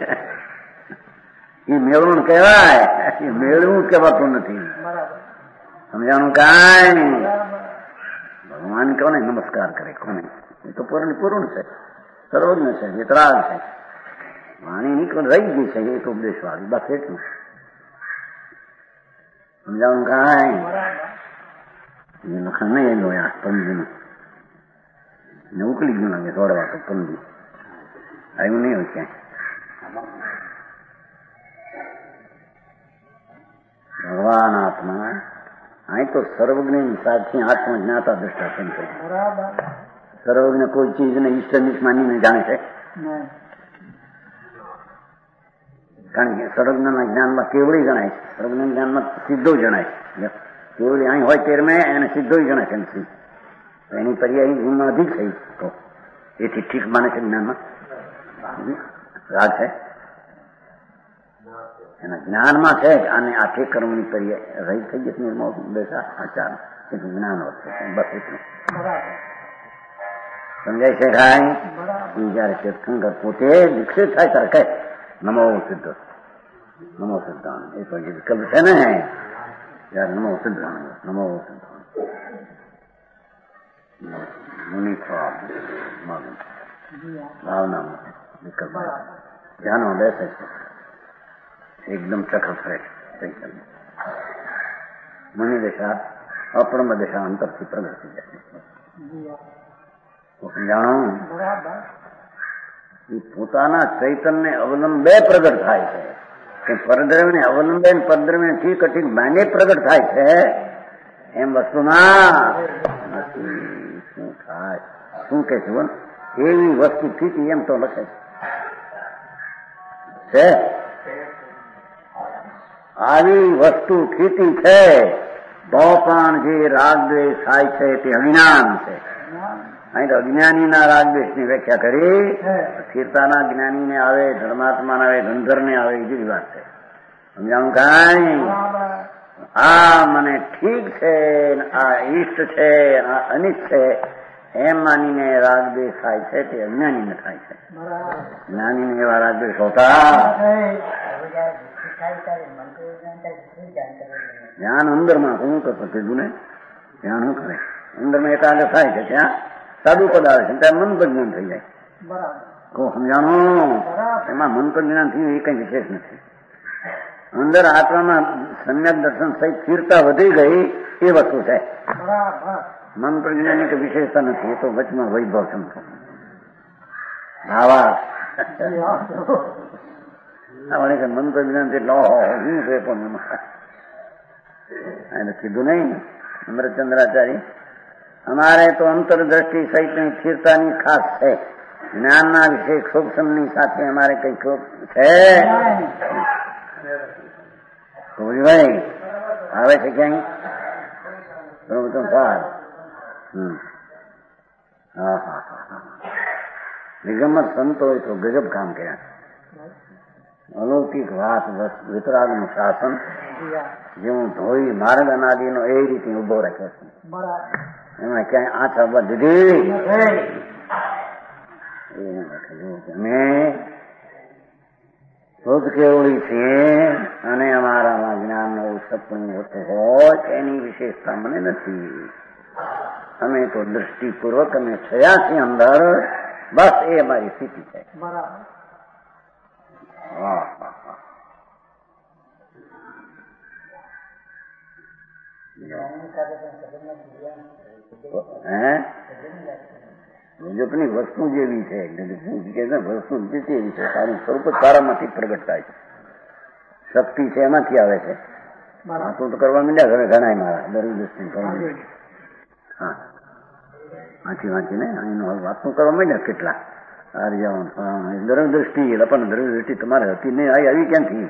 એ મેળવું કહેવાય. એ મેળવું કહેવાતું નથી સમજાણું કાંઈ. ભગવાન કોને નમસ્કાર કરે? કોને? એ તો પૂર્ણ પૂર્ણ છે, સર્વજ્ઞ છે, વિતરાગ છે. વાણી નીકળ રહી ગઈ છે એ તો ઉપદેશ વાળી બસ એટલું સમજાણું કાંઈ. એ લખણ નહીં એનું આ પંદીનું ને ઉકલી ગયું લાગે દોડવા તો પંદી આવ્યું નહીં હોય ક્યાંય. ભગવાન આત્મા અહીં તો સર્વજ્ઞ સાક્ષી આત્મા જ્ઞાતા દ્રષ્ટા સંત સર્વજ્ઞ કોઈ ચીજને ઈષ્ટ નિષ્ઠ માનીને જાણે છે કારણ કે સર્વજ્ઞના જ્ઞાનમાં કેવળી જણાય છે. સર્વજ્ઞ જ્ઞાનમાં સીધો જણાય છે. કેવળી અહીં હોય તેરમે એને સીધો જણાય છે એની પર્યાય ગુણમાં અધિક થઈ તો એથી ઠીક માને છે જ્ઞાનમાં રાગ છે એના જ્ઞાનમાં છે આને આઠે કર્મની પર્યાય રહી થઈ જશે નિર્મળ બેસા આચાર એટલું જ્ઞાન વધશે બસ એટલું સમજાય છે કાંઈ. જયારે તીર્થંકર પોતે વિકસિત થાય ત્યારે કહે નમો સિદ્ધ નમો સિદ્ધાન એ તો જે વિકલ્પ છે ને જયારે નમો સિદ્ધાન નમો સિદ્ધાન મુનિ ભાવનામાં વિકલ્પ ધ્યાનમાં બેસે છે એકદમ ચક્ર ફરે છે. મુનિ દશા અપરમ દશા અંતરથી પ્રગટ થઈ જાય. જાણો એ પોતાના ચૈતન્ય અવલંબે પ્રગટ થાય છે કે પરદ્રવ્યને અવલંબે પરદ્રવ્ય ઠીક ઠીક માને પ્રગટ થાય છે એમ વસ્તુમાં શું થાય શું કે છે એવી વસ્તુ સ્થિતિ એમ તો લખે છે. આવી વસ્તુ સ્થિતિ છે તો પણ જે રાગદ્વેષ થાય છે તે અજ્ઞાન છે. અહીં તો અજ્ઞાનીના રાગદ્વેષની વ્યાખ્યા કરી, સ્થિરતાના જ્ઞાનીને આવે, ધર્માત્માને આવે, ધનધરને આવે, એ જુદી વાત છે. સમજાણું કાંઈ? આ મને ઠીક છે, આ ઈષ્ટ છે, આ અનિષ્ટ છે એમ માનીને રાગદ્વેષ થાય છે તે અજ્ઞાનીને થાય છે. જ્ઞાનીને એવા રાગદ્વેષ હોતા જ્ઞાન અંદરમાં શું કરતો કીધું ને, ધ્યાન શું કરે અંદરમાં એકાગ્ર થાય છે, ત્યાં સાદું પદ આવે છે, ત્યાં મન પ્રજ્ઞાન થઈ જાય. કહો સમજાણું? એમાં મન પ્રજ્ઞાન થયું એ કઈ વિશેષ નથી. અંદર આત્મામાં સમ્યક દર્શન સહિત સ્થિરતા વધી ગઈ એ વસ્તુ છે. મન પ્રજ્ઞાની કઈ વિશેષતા નથી, એ તો વચમાં વૈભવ સમજો. ભાવા મન પ્રજ્ઞાન એટલે શું છે પણ એને કીધું નહીં અમરચંદ્રાચાર્ય, અમારે તો અંતરદ્રષ્ટિ સહિતની સ્થિરતાની ખાસ છે. જ્ઞાનના વિશે સૂક્ષ્મની સાથે અમારે કઈ શોખ છે? ભાઈ આવે છે ક્યાંય પ્રભુ સાર હમ હા હા હા નિગમત સંતોએ તો ગજબ કામ કર્યા. અલૌકિક વાત વિતરાગનું શાસન જેવું ધોઈ માર્ગ અનાદિનો એ રીતે ઉભો રાખ્યો છે. એમાં ક્યાંય આંચ આવવા દીધી અમે શોધ કેવડી છીએ અને અમારામાં જ્ઞાનનો સપનું હોતું હોય એની વિશેષતા મને નથી. અમે તો દૃષ્ટિપૂર્વક અમે થયા છીએ અંદર, બસ એ અમારી સ્થિતિ છે. ગજબની વસ્તુ જેવી છે, વસ્તુ જેવી છે, તારું સ્વરૂપ જ તારામાંથી પ્રગટ થાય છે. શક્તિ છે એમાંથી આવે છે. વાતો તો કરવા માંડ્યા ઘરે ઘણા મારા દરેક દ્રષ્ટિ હા વાંચી વાંચીને એનો વાતો કરવા માંડ્યા કેટલા દરેક દ્રષ્ટિ પણ દરેક દ્રષ્ટિ તમારે હતી નહીં, આવી આવી ક્યાંથી?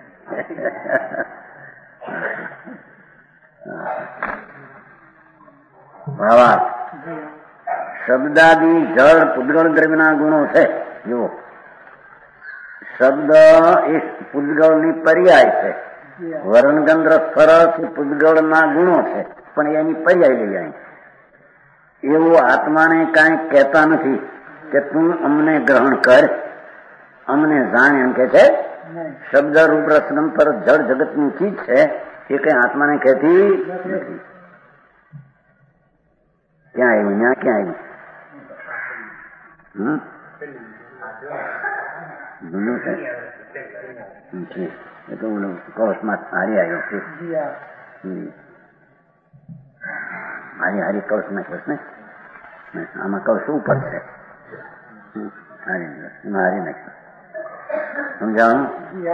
ભાવા શબ્દાદી જળ પૂદગળ દ્રવ્યના ગુણો છે. જુઓ, શબ્દ એ પૂદગળની પર્યાય છે. વર્ણગંધ્ર સ્વરસ એ પૂદગળના ગુણો છે, પણ એની પર્યાય લઈ જાય. એવું આત્માને કાંઈ કહેતા નથી કે તું અમને ગ્રહણ કર, અમને જાણ એમ કે છે. શબ્દ રૂપ રસગંધ પર જળ જગતની ચીજ છે એ કઈ આત્માને કહેતી નથી. ક્યાં આવ્યું? ત્યાં ક્યાં આવ્યું? હમ જૂનું છે એ તો કવચમાં હારી આવ્યો છે. હારી હારી કવચ નાખ્યો ને, આમાં કવચ ઉપર છે. હારી એમાં હારી નાખ્યો. સમજાવું?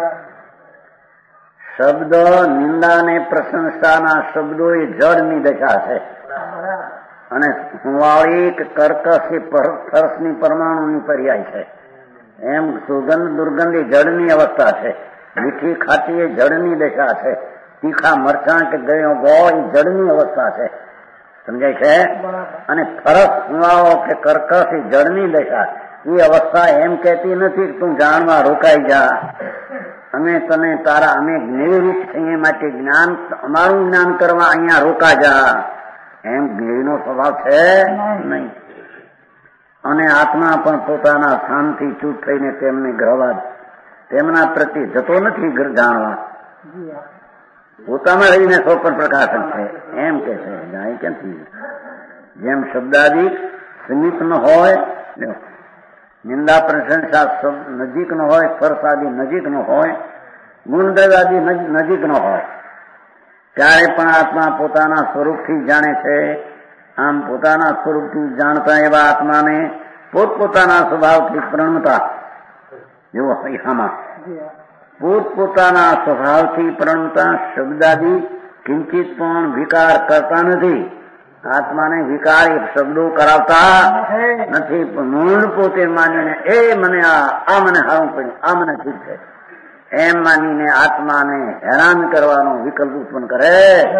શબ્દ નિંદા ને પ્રશંસાના શબ્દો એ જળની દશા છે અને સુવાળી કે કર્કશ એ સરસની પરમાણુની પર્યાય છે. એમ સુગંધ દુર્ગંધ એ જળની અવસ્થા છે. મીઠી ખાટી એ જળની દશા છે. તીખા મરચાં કે ગયો ગો એ જળની અવસ્થા છે. સમજાય છે? અને ફરસ સુવાળો કે કર્કશ એ જળની દશા. એ અવસ્થા એમ કહેતી નથી કે તું જાણવા રોકાઈ જા, અમે તને તારા અમે જ્ઞેયરૂપ છીએ માટે જ્ઞાન અમારું જ્ઞાન કરવા અહીંયા રોકા જા, એમ જ્ઞેયનો સ્વભાવ છે નહીં. અને આત્મા પણ પોતાના સ્થાનથી ચૂપ થઈને તેમને ગ્રહવા તેમના પ્રત્યે જતો નથી જાણવા, પોતામાં રહીને સૌ પણ પ્રકાશન છે એમ કે છે. જાણે ક્યાંથી? જેમ શબ્દાદિક સમીપ ન હોય, નિંદા પ્રશંસા નજીક ન હોય, સ્પર્શ આદિ નજીક ન હોય, ગુણદ્રવ્ય આદિ નજીક ન હોય, ત્યારે પણ આત્મા પોતાના સ્વરૂપથી જાણે છે. આમ પોતાના સ્વરૂપથી જાણતા એવા આત્માને પોતપોતાના સ્વભાવથી પ્રણતા, જેવો આમાં પોતપોતાના સ્વભાવથી પ્રણતા શબ્દાદી કિંચિત પણ વિકાર કરતા નથી. આત્માને વિકારી શબ્દો કરાવતા નથી. મૂળ પોતે માનીને એ મને આ આ મને હારું પડ્યું, આ મને ઠીક છે એમ માનીને આત્માને હેરાન કરવાનો વિકલ્પ ઉત્પન્ન કરે.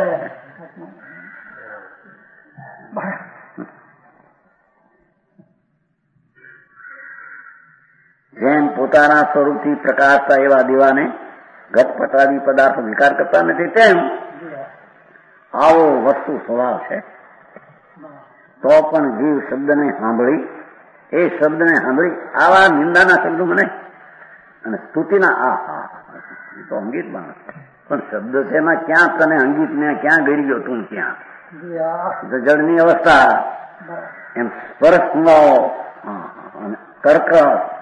જેમ પોતાના સ્વરૂપથી પ્રકાશતા એવા દીવાને ઘટપટાદી પદાર્થો વિકાર કરતા નથી, તેમ આવો વસ્તુ સ્વભાવ છે. તો પણ જીવ શબ્દને સાંભળી એ શબ્દને સાંભળી આવા નિંદાના શબ્દો મને અને સ્તુતિના આ હા તો અંગીત માણસ પણ શબ્દ છે એમાં ક્યાં તને અંગીત ને ક્યાં ગળી ગયો તું ક્યાં જળની અવસ્થા એમ સ્પર્શ સુંગાવો કર્ક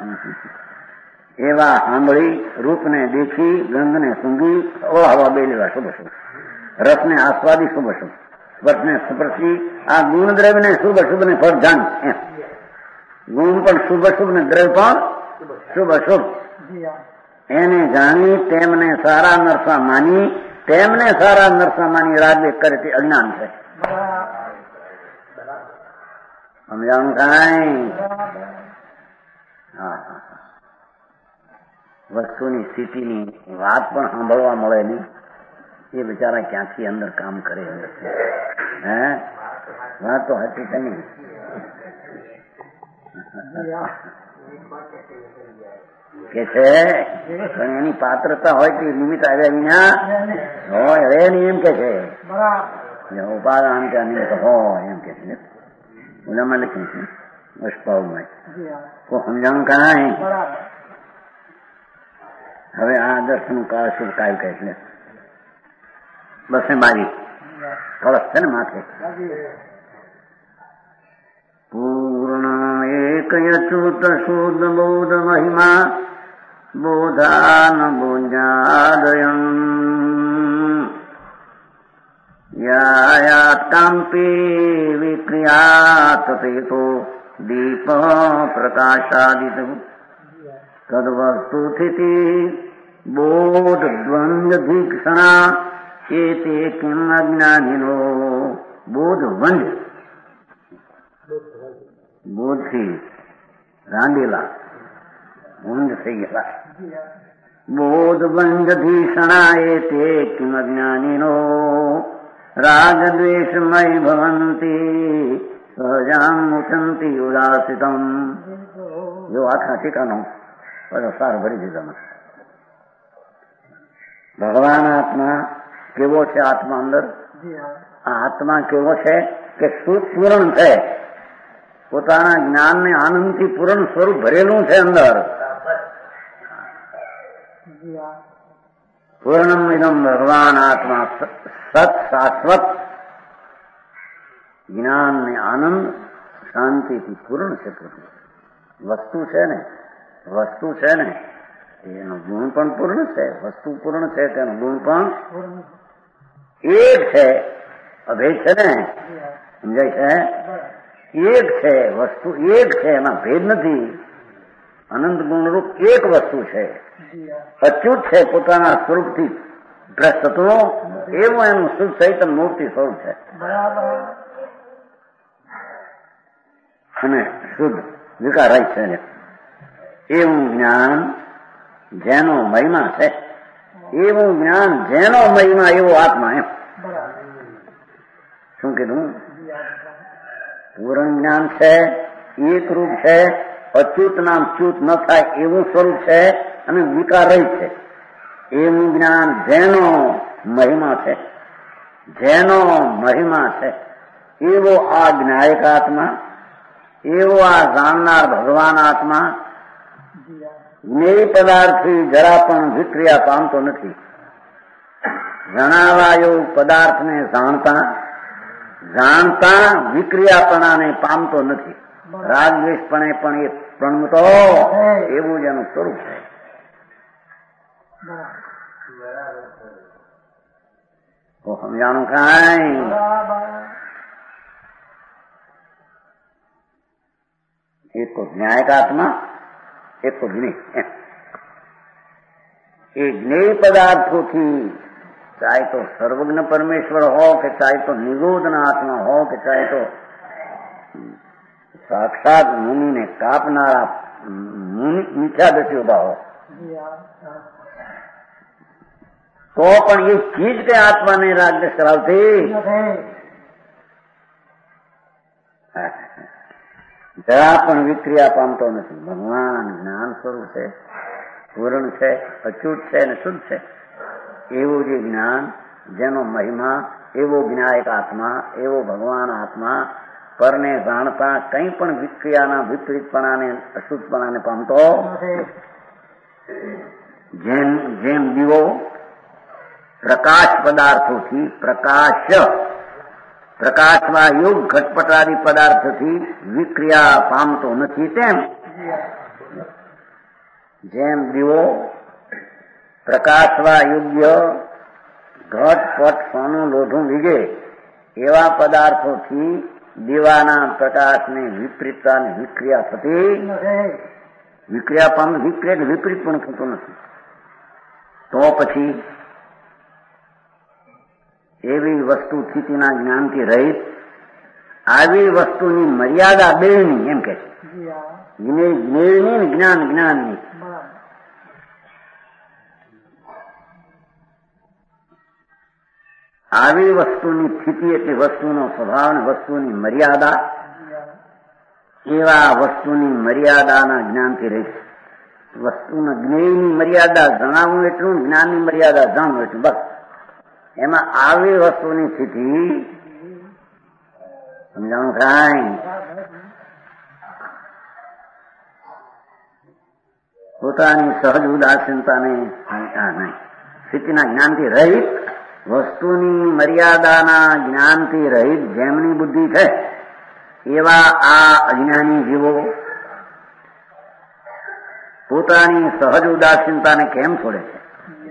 એવા સાંભળી રૂપને દેખી ગંધને સૂંઘી હવા બે લેવા શુભ શુભ રસને આસ્વાદી શુભ શુભ સ્પર્શને સ્પર્શી આ ગુણ દ્રવ્યને શુભ શુભ ને ફળ જાણ એમ ગુણ પણ શુભ શુભ ને દ્રવ્ય પણ શુભ શુભ એને જાણી તેમને સારા નરસા માની તેમને સારા નરસા માની રાજ્ય કરે તે અજ્ઞાન છે. સમજાણું કાંઈ? હા હા વસ્તુની સ્થિતિની વાત પણ સાંભળવા મળે નહીં. એ બિચારા ક્યાંથી અંદર કામ કરે હે વાત તો હતી નહીં. કે છે પણ એની પાત્રતા હોય કે નિમિત્ત આવ્યા વિના હોય હવે નહીં એમ કે છે ઉપાદાન કે નિમિત્ત હોય એમ કે છે. ઓલામાં લખ્યું છે અષ્ટાવમાં તો સમજાણું કાંઈ? હવે આ દર્શન કાળ શુભ કાય કહે છે બસ ને બારી કળશ છે ને માથે પૂર્ણ એક અચ્યુત શુદ્ધ બૌદ્ધ મહિમા બોધાન બોજાદયમ યાયાત કાંપી વિક્રિયાત તેતો દીપ પ્રકાશાદિત તદ્વસ્તુ સ્થિતિ બોધ દ્વંદ ભીક્ષણા એ તે કિમ અજ્ઞાનીનો બોધ વંજ બોધથી રાંડેલા વંજ થઈ ગયેલા બોધ વંજ ભીષણા એ તે કિમ અજ્ઞાનીનો રાગ દ્વેષમય ભવંતી સહજામ મુચંતી ઉદાસિતમ. જો આખા ટીકાનો બધો સાર ભરી દીધા. ભગવાન આત્મા કેવો છે? આત્મા અંદર આ આત્મા કેવો છે કે પૂર્ણ છે. પોતાના જ્ઞાન ને આનંદથી પૂર્ણ સ્વરૂપ ભરેલું છે અંદર. પૂર્ણમ ઇદમ ભગવાન આત્મા સત શાશ્વત જ્ઞાન ને આનંદ શાંતિથી પૂર્ણ છે. વસ્તુ છે ને વસ્તુ છે ને એનો ગુણ પણ પૂર્ણ છે. વસ્તુ પૂર્ણ છે તેનો ગુણ પણ એક છે. અભેદ છે ને સમજાય છે? એક છે વસ્તુ એક છે એમાં ભેદ નથી. અનંત ગુણરૂપ એક વસ્તુ છે. અચ્યુત છે પોતાના સ્વરૂપથી ભ્રષ્ટત્વ એવું એનું શુદ્ધ સહિત મૂર્તિ સ્વરૂપ છે અને શુદ્ધ વિકાર છે. એવું જ્ઞાન જેનો મહિમા છે એવું જ્ઞાન જેનો મહિમા એવો આત્મા એમ શું કીધું? પૂર્ણ જ્ઞાન છે, એક રૂપ છે, અચ્યુત નામ ચ્યુત ન થાય એવું સ્વરૂપ છે અને વિકાર રહિત છે. એવું જ્ઞાન જેનો મહિમા છે જેનો મહિમા છે એવો આ જ્ઞાયક આત્મા એવો આ જાણનાર ભગવાન આત્મા જ્ઞેય પદાર્થથી જરા પણ વિક્રિયા પામતો નથી. જણાવાયો પદાર્થને જાણતા જાણતા વિક્રિયાપણાને પામતો નથી. રાગદ્વેષપણે પણ એ પ્રણમતો એવું જ એનું સ્વરૂપ છે. તો સમજાણું કાંઈ? એક તો જ્ઞાયક આત્મા એક તો જ્ઞેય. એ જ્ઞેય પદાર્થોથી चाहे तो सर्वज्ञ परमेश्वर हो कि चाहे तो निगूढ़ आत्मा हो कि चाहे तो साक्षात मुनि ने कापनारा मीठा बेटी उभा हो, तो पण ये चीज के आत्मा ने रागदेश करावती जरा पण विक्रिया पामतो नहीं। भगवान ज्ञान स्वरूप है, पूर्ण है, अचूट है ने शुद्ध है। एवो जे ज्ञान जेनो महिमा एवो ज्ञायक आत्मा एवो भगवान आत्मा परने जाणता कई पण विक्रियाना विपरीतपणाने अशुद्धपणाने पामतो। जेम जेम દીવો प्रकाश पदार्थों प्रकाश प्रकाशवा युग घटपटादी पदार्थ थी विक्रिया पामतो નથી તેમ જેમ દીવો પ્રકાશવા યોગ્ય ઘટ પટ સોનું લોઢું લીજે એવા પદાર્થોથી દીવાના પ્રકાશને વિપરીતતા અને વિક્રિયા થતી વિક્રિયા પામ વિક્રિયા વિપરીત પણ થતું નથી। તો પછી એવી વસ્તુ સ્થિતિના જ્ઞાનથી રહિત આવી વસ્તુની મર્યાદા બેની એમ કે છે જ્ઞેયની જ્ઞાન જ્ઞાનની આવી વસ્તુની સ્થિતિ એટલે વસ્તુનો સ્વભાવ ને વસ્તુની મર્યાદા એવા વસ્તુની મર્યાદાના જ્ઞાનથી રહિત વસ્તુના જ્ઞેયની મર્યાદા જણાવવું એટલું જ્ઞાનની મર્યાદા જાણવું એટલું બસ એમાં આવી વસ્તુની સ્થિતિ સમજાણું કાંઈ પોતાની સહજ ઉદાસીનતાને નહીં સ્થિતિના જ્ઞાનથી રહિત વસ્તુની મર્યાદાના જ્ઞાનથી રહિત જેમની બુદ્ધિ છે એવા આ અજ્ઞાની જીવો પોતાની સહજ ઉદાસીનતાને કેમ છોડે છે?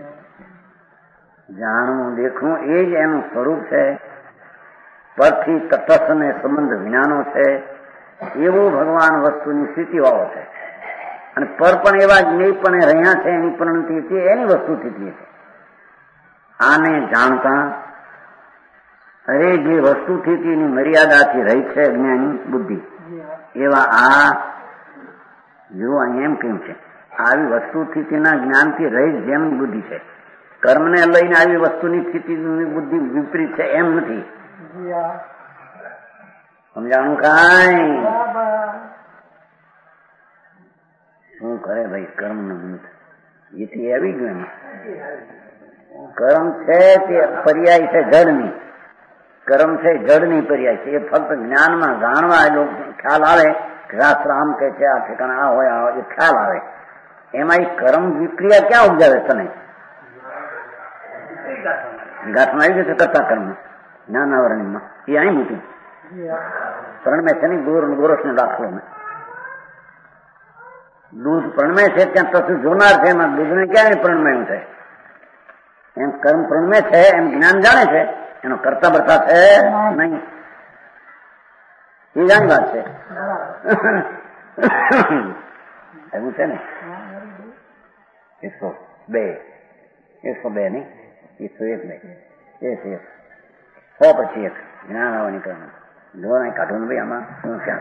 જાણવું દેખવું એ જ એનું સ્વરૂપ છે। પરથી તટસ્થ ને સંબંધ વિનાનો છે એવો ભગવાન વસ્તુની સ્થિતિવાળો છે અને પર પણ એવા જ્ઞેયપણે રહ્યા છે એની પરિણતિ છે એની વસ્તુ સ્થિતિ છે। આને જાણતા અરે જે વસ્તુ સ્થિતિની મર્યાદાથી રહી છે જ્ઞાની બુદ્ધિ એવા આ જો અહીં એમ કેમ છે આવી વસ્તુ સ્થિતિના જ્ઞાનથી રહી જેમની બુદ્ધિ છે કર્મને લઈને આવી વસ્તુની સ્થિતિની બુદ્ધિ વિપરીત છે એમ નથી। સમજાણું કાંઈ? શું કરે ભાઈ કર્મ નો બુદ્ધ એથી આવી ગયું કર્મ છે તે પર્યાય છે જડની કર્મ છે જડની પર્યાય છે એ ફક્ત જ્ઞાનમાં જાણવા એ લોકો ખ્યાલ આવે શાસ્ત્ર આમ કે છે આ ઠેકાણે આ હોય આ એ ખ્યાલ આવે એમાં એ કર્મ વિક્રિયા ક્યાં ઉપજાવે તને ગાંઠમાં આવી જશે કરતા કર્મ જ્ઞાનાવરણીમાં એ અહીં મૂક્યું પ્રણમે છે ને ગોર ગોરસ નો દાખલો મેં દૂધ પ્રણમે છે ત્યાં કશું જોનાર છે એમાં દૂધને ક્યાં પ્રણમયું છે એમ કર્મ પ્રણમે છે એમ જ્ઞાન જાણે છે એનો કરતા બરતા છે નહીં એ જાણી વાત છે એવું છે ને એકસો બે એકસો બે નહીં એકસો એક નહીં એક એક સો પછી એક જ્ઞાન આવવાની કર્મ જો નહીં કાઢવું ભાઈ આમાં શું ક્યાં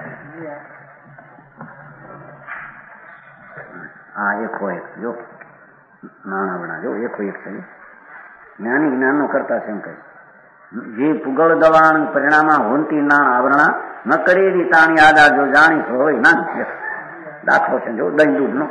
હા એકો એક જો નાણાવણા જો એકો એક છે જ્ઞાની જ્ઞાન નો કરતા છે એમ કહે જે પુગળ દવાણ પરિણામા હોંતી નાણ આવરણા ન કરેલી તાણી આદા જો જાણી હોય ના દાખલો છે જો દહીં દૂધ નો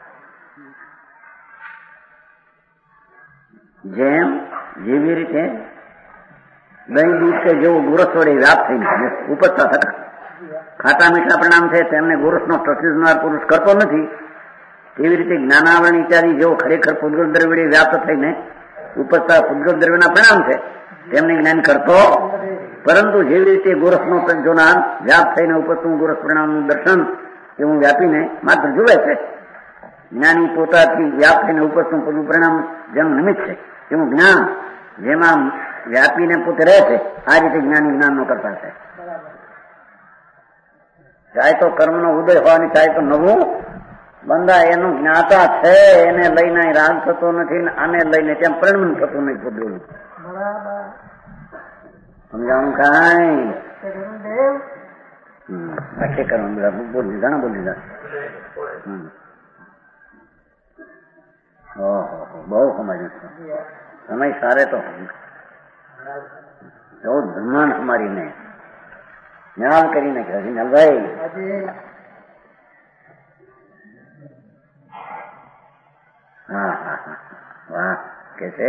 જેમ જેવી રીતે દહીં દૂધ કે જેવું ગોરસ વડે વ્યાપ થઈને ઉપજતા થતા ખાટા મીઠા પરિણામ છે તેમને ગોરસ નો પ્રતિજનાર પુરુષ કરતો નથી તેવી રીતે જ્ઞાનાવરણ ઇત્યાદિ જેવો ખરેખર પૂતગલ દ્રવ્ય વડે વ્યાપ્ત થઈને ઉપજતા પૂતગલ દ્રવ્યના પરિણામ છે તેમને જ્ઞાન કરતો પરંતુ જેવી રીતે ગોરસ નો જોનાર વ્યાપ થઈને ઉપજતું ગોરસ પરિણામનું દર્શન એવું વ્યાપીને માત્ર જુએ છે જ્ઞાની પોતાથી વ્યાપ થઈને ઉપજતું પોતું પરિણામ જેનું નિમિત્ત છે એવું જ્ઞાન જેમાં વ્યાપીને પોતે રહે છે આ રીતે જ્ઞાની જ્ઞાન નો કરતા છે ચાહે તો કર્મનો ઉદય હોવાની ચાહે તો નવું બંધા એનું જ્ઞાતા છે, એને લઈને રાગ થતો નથી, આને લઈને ત્યાં પરિણમન થતું નહીં. બધું સમજાવું કાંઈ આખે કરવાનું બધા બોલી ઘણા બોલી દીધા. ઓહો બહુ સમજ સમય સારે તો ચૌદ બ્રહ્માંડ મારીને જ્ઞાન કરી નાખ્યા. સિંહલભાઈ હા હા હા વાહ કે છે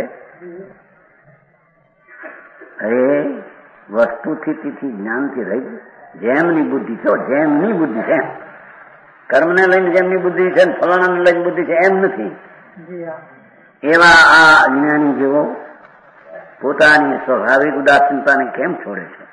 અરે વસ્તુથી તિથી જ્ઞાનથી રહી જેમની બુદ્ધિ છો જેમની બુદ્ધિ છે કર્મને લઈને જેમની બુદ્ધિ છે ફલાણાને લઈને બુદ્ધિ છે એમ નથી. એવા આ અજ્ઞાની જેવો પોતાની સ્વાભાવિક ઉદાસીનતાને કેમ છોડે છે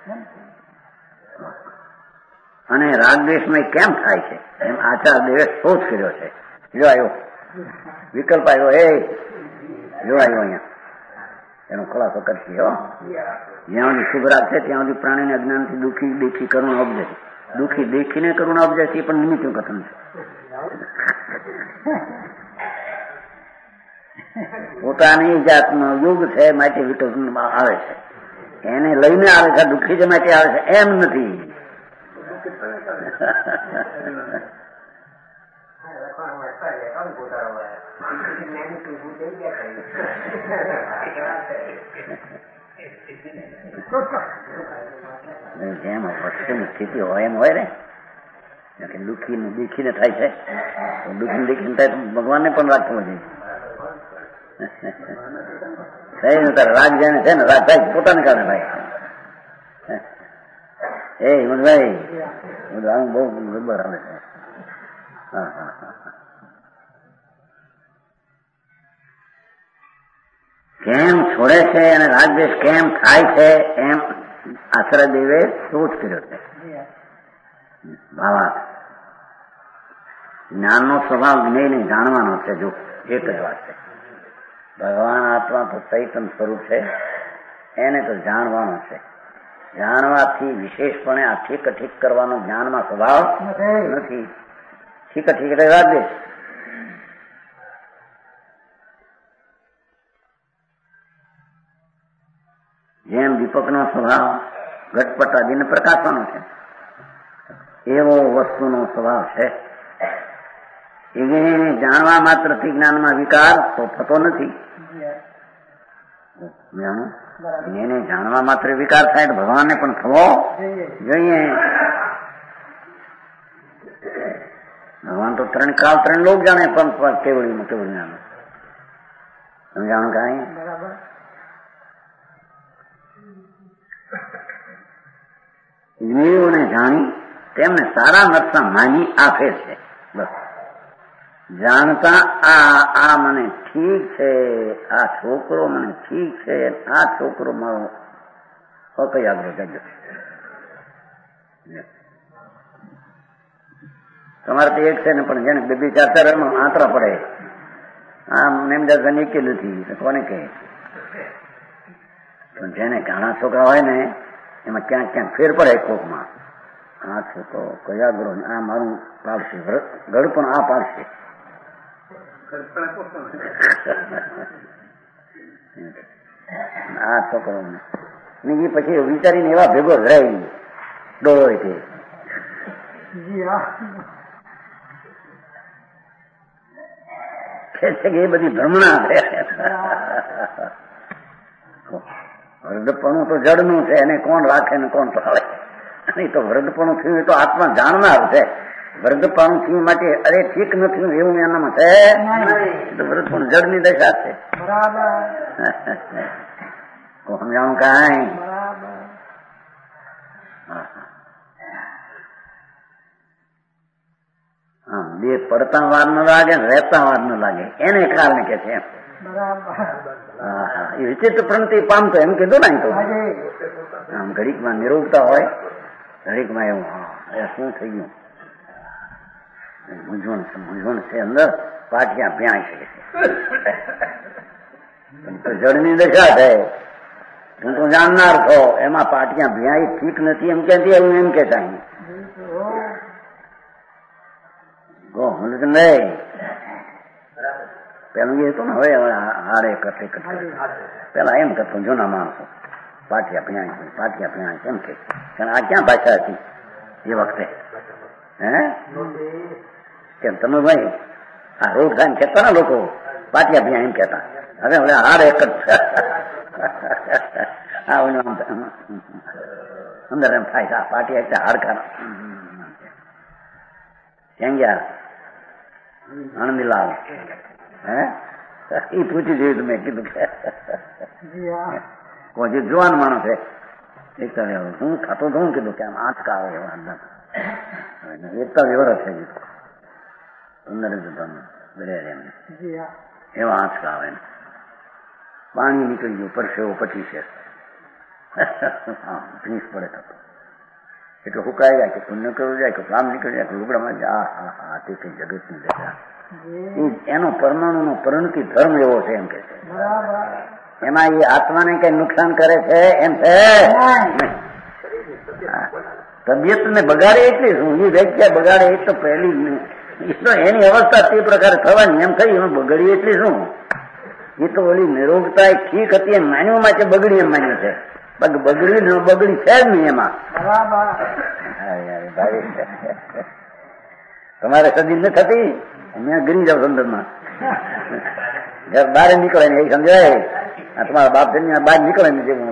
અને રાગદ્વેષમાં કેમ થાય છે એમ આચાર દેવે શોધ કર્યો છે. જો આવ્યો વિકલ્પ આવ્યો, એ જો આવ્યો અહીંયા એનો ખુલાસો કરશે. હો જ્યાં સુધી શુભ રાગ છે ત્યાં સુધી પ્રાણીને અજ્ઞાનથી દુઃખી દેખી કરુણ અબજે દુઃખી દેખીને કરુણ અબજે એ પણ નિમિત્તનું કથન છે. પોતાની જાતનો યુગ છે માટે વિકલ્પ આવે છે, એને લઈને આવે છે, દુઃખી છે માટે આવે છે એમ નથી. જેમ વસ્તુની સ્થિતિ હોય એમ હોય ને કે દુઃખી ને દેખીને થાય છે, દુઃખી દેખીને થાય તો ભગવાનને પણ રાગ થવો જોઈએ. રાગ જેને છે ને રાગ થાય પોતાને કારણે થાય. એ હિમંતભાઈ બધું બહુ ગબ્બર આવે છે. હા હા હા કેમ છોડે છે અને રાગદ્વેષ કેમ થાય છે એમ આચાર્ય દેવે શોધ કર્યો છે. ભાવા જ્ઞાનનો સ્વભાવ જ્ઞેયને જાણવાનો છે. જો એક જ વાત છે, ભગવાન આત્મા તો ચૈતન સ્વરૂપ છે, એને તો જાણવાનો છે. જાણવાથી વિશેષપણે આ ઠીક ઠીક કરવાનો જ્ઞાનમાં સ્વભાવ નથી. ઠીક ઠીક એટલે રાગદ્વેષ. જેમ દીપકનો સ્વભાવ ઘટપટ આદિને પ્રકાશવાનો છે એવો વસ્તુનો સ્વભાવ છે. એને જાણવા માત્રથી જ્ઞાનમાં વિકાર તો થતો નથી. એને જાણવા માત્ર વિકાર થાય તો ભગવાનને પણ થવો જોઈએ. ભગવાન તો ત્રણ કાળ ત્રણ લોક જાણે પણ કેવડીમાં કેવડી જાણે. તમે જાણો કાંઈ જ્ઞેયોને જાણી તેમને સારા નરસા માની આપે છે. બસ જાણતા આ આ મને ઠીક છે, આ છોકરો મને ઠીક છે, આ છોકરો મારો અકયાગ્રહ કરજો. તમારે તો એક છે ને પણ જેને બે બે ચાર ચાર આંતરા પડે આમ એમ દર્શન એક નથી કોને કહે. પણ જેને ઘણા છોકરા હોય ને એમાં ક્યાંક ક્યાંક ફેર પડે કોકમાં. આ છોકરો કયા ગ્રહ આ મારું પાડશે ગઢ પણ આ પાડશે. આ છોકરો ને એ પછી વિચારીને એવા ભેગો રહી ડોળો છે. કે એ બધી ભ્રમણા છે. વૃદ્ધપણું તો જડનું છે, એને કોણ રાખે ને કોણ પાળે. નહીં તો વૃદ્ધપણું થયું તો આત્મા જાણનાર છે. વૃદ્ધપણું થયું માટે અરે ઠીક નથી એવું એનામાં છે. તો વૃદ્ધપણું જડની દશા છે. સમજાવું કાંઈ હા બે પડતા વાર ન લાગે રહેતા વાર ન લાગે એને કારણે કે છે એમ. એ વિચિત્ર પ્રંતિ પામતો એમ કીધું ને. તો આમ ઘડીકમાં નિરોગતા હોય, ઘડીકમાં એવું હા શું થઈ ગયું મૂંઝવણ મૂંઝવણ છે અંદર પાટિયા ભ્યાય શકે છે. જળની દશા છે હું તો જાણનાર છો એમાં પાટિયા ભ્યાય ઠીક નથી એમ ક્યાંથી એવું એમ કે સમજ નહીં. પેલું એ હતું ને, હવે હારે કથે કથે પેલા એમ કરતો જૂના માણસો પાટિયા પીણા પાટિયા પીણા એમ કે આ ક્યાં ભાષા હતી એ વખતે? હે કેમ તમે ભાઈ આ રોગ થાય કેતા ને લોકો પાટિયા પીણા એમ કેતા. હવે હવે હારે એક જ અંદર એમ થાય પાટિયા એટલે હાડકા ક્યાં ગયા આનંદીલાલ? હે એ પૂછી જોયું મેં કીધું કોઈ જે જુવાન માણસ છે એકતા હું ખાતો તો કીધું કે આમ આંચકા આવે એવા અંદર એકતા વ્યવહાર થઈ ગયું અંદર એવા આંચકા આવે ને પાણી નીકળી ગયું પરસેવો પછી છે ભીંસ પડે થતો એટલે હુકાઈ જાય કે પુણ્ય કરવું જાય કે કામ નીકળી જાય કે લુગડામાં જાય. હા હા તે કઈ જગતની દશા. એનો પરમાણુ નો પરિણતિ ધર્મ એવો છે એમ કે છે. એમાં એ આત્માને કઈ નુકસાન કરે છે એમ છે? તબિયત ને બગાડે એટલી શું? એ વ્યાખ્યા બગાડે એ તો પહેલી એ તો એની અવસ્થા તે પ્રકારે થવાની એમ થઈ એમાં બગડી એટલી શું? એ તો ઓલી નિરોગતા ઠીક હતી એમ માન્યું માટે બગડી એમ માન્યું છે. બગડી ન બગડી છે જ નહીં એમાં. તમારે સદી ન થતી અહીંયા ગરી જાવ સંદર્ભમાં ઘર બહાર નીકળે ને એ સમજાય. તમારા બાપ જઈને બહાર નીકળે ને જેવું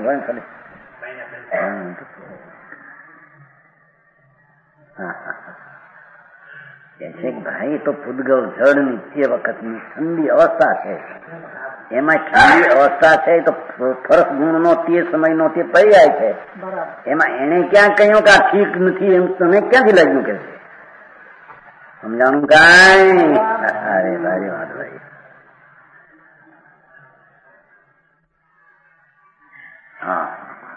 ભાઈ તો પૂદગલ જળની તે વખતની ઠંડી અવસ્થા છે. એમાં ઠંડી અવસ્થા છે તો ફરક ગુણ નો તે સમય નો તે પર્યાય છે. એમાં એને ક્યાં કહ્યું કે આ ઠીક નથી એમ તને ક્યાંથી લાગ્યું કે સમજાણું કાંઈ? અરે ભાઈ વાત ભાઈ હા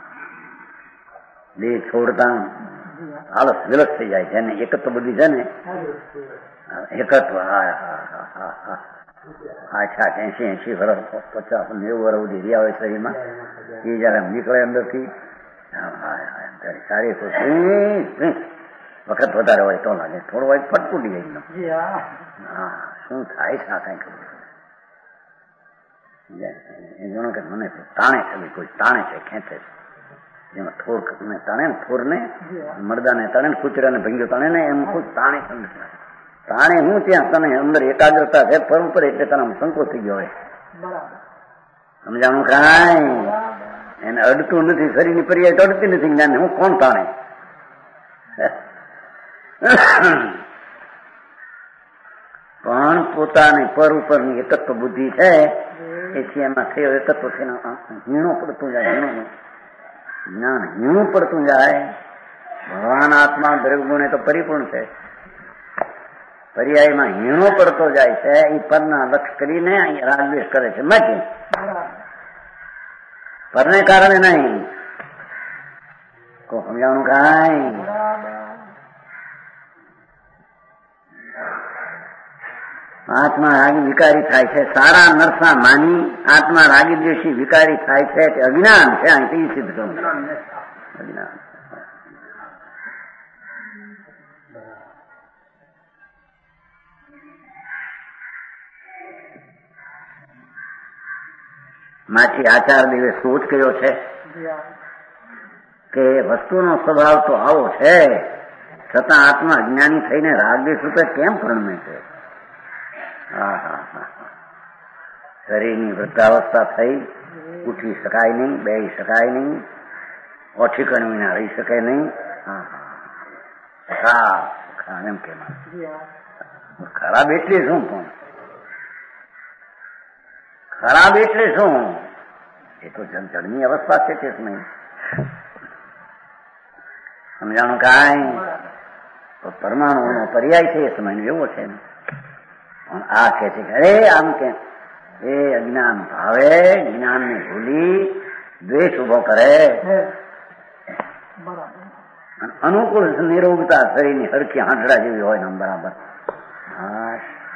દેહ છોડતા આળસ વિલસ થઈ જાય છે ને એકત્વ બધી છે ને એકત્વ હા હા હા હા આઠ એસી એસી વર્ષ પચાસ નેવું વર્ષ સુધી રહ્યા હોય શરીરમાં એ જયારે નીકળે અંદરથી સારી વખત વધારે હોય તો લાગે થોડું હોય ફટફૂટી જાય. હા શું થાય છે કઈ ખબર એ જાણો કે મને તાણે છે કોઈ તાણે છે ખેંચે છે જેમાં થોર ને તાણે ને થોર ને મરદાને તાણે ને કૂતરા ને ભંગ્યો તાણે ને એમ કોઈ તાણે તાણે હું ત્યાં તને અંદર એકાગ્રતા છે ફર ઉપર એટલે તને સંકોચ થઈ ગયો હોય. સમજાણું કાંઈ? એને અડતું નથી શરીરની પર્યાય અડતી નથી જ્ઞાન હું કોણ તાણે? પણ પોતાની પર ઉપરની એકત્વ બુદ્ધિ છે એથી એમાં થયો એકત્વ થઈને હીણો પડતું જાય. હીણું જ્ઞાન હીણું પડતું જાય. ભગવાન આત્મા દરેક ગુણે તો પરિપૂર્ણ છે. પર્યાયમાં હીણો પડતો જાય છે. એ પરના લક્ષ કરીને અહીં રાગદ્વેષ કરે છે માટે પરને કારણે નહીં. કોઈ સમજાવવાનું કાંઈ? આત્મા રાગી વિકારી થાય છે. સારા નરસા માની આત્મા રાગી દ્વેષી વિકારી થાય છે તે અજ્ઞાન છે. અહીંથી સિદ્ધ કરું અજ્ઞાન. માથી આચાર દેવે શોધ કર્યો છે કે વસ્તુનો સ્વભાવ તો આવો છે છતાં આત્મા અજ્ઞાની થઈને રાગદ્વેષ રૂપે કેમ પરિણમે છે? હા હા હા શરીરની વૃદ્ધાવસ્થા થઈ ઉઠી શકાય નહીં, બેસી શકાય નહીં, ઓઠીકણ વિના રહી શકે નહીં. હા હા એમ કે ખરાબ એટલે શું? પણ ખરાબ એટલે શું? એ તો જળની અવસ્થા છે તે સમય. સમજાણું કાંઈ? તો પરમાણુ નો પર્યાય છે એ સમય એવો છે ને. પણ આ કે છે કે અરે આમ કે એ અજ્ઞાન ભાવે જ્ઞાન ને ભૂલી દ્વેષ ઉભો કરે. અનુકૂળ નિરોગતા શરીરની હરખી હાંડડા જેવી હોય ને બરાબર હા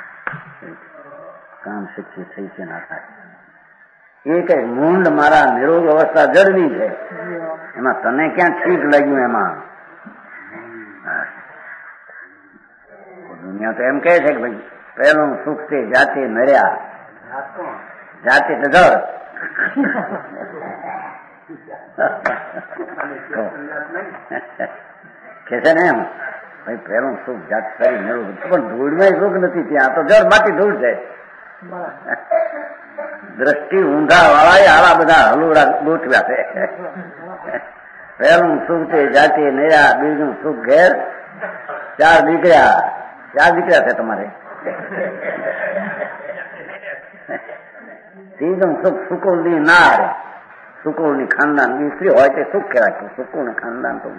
કામ શિક્ષિત થઈ છે ના થાય. એ કઈ મૂંડ મારા નિરોગ અવસ્થા જળની છે એમાં તને ક્યાં ઠીક લાગ્યું? એમાં અહીંયા તો એમ કહે છે કે ભાઈ પહેલું સુખ તે જાતિ નર્યા, જાતિ તો જળ કે છે ને એમ ભાઈ પહેલું સુખ જાત કરી મેળવું, પણ ધૂળમાં સુખ નથી ત્યાં તો જળ માટી ધૂળ છે. દ્રષ્ટિ ઊંધા વાળા આવા બધા હલુડા ગોઠવ્યા છે. પહેલું સુખ તે જાતિ નર્યા, બીજું સુખ ઘેર, ચાર દીકરા, ચાર દીકરા છે તમારે. ત્રીજું સુખ સુકુલની નાર, સુકુલની ખાનદાન, સ્ત્રી હોય તે સુખ કહેવાય. સુકુલ ખાનદાન તો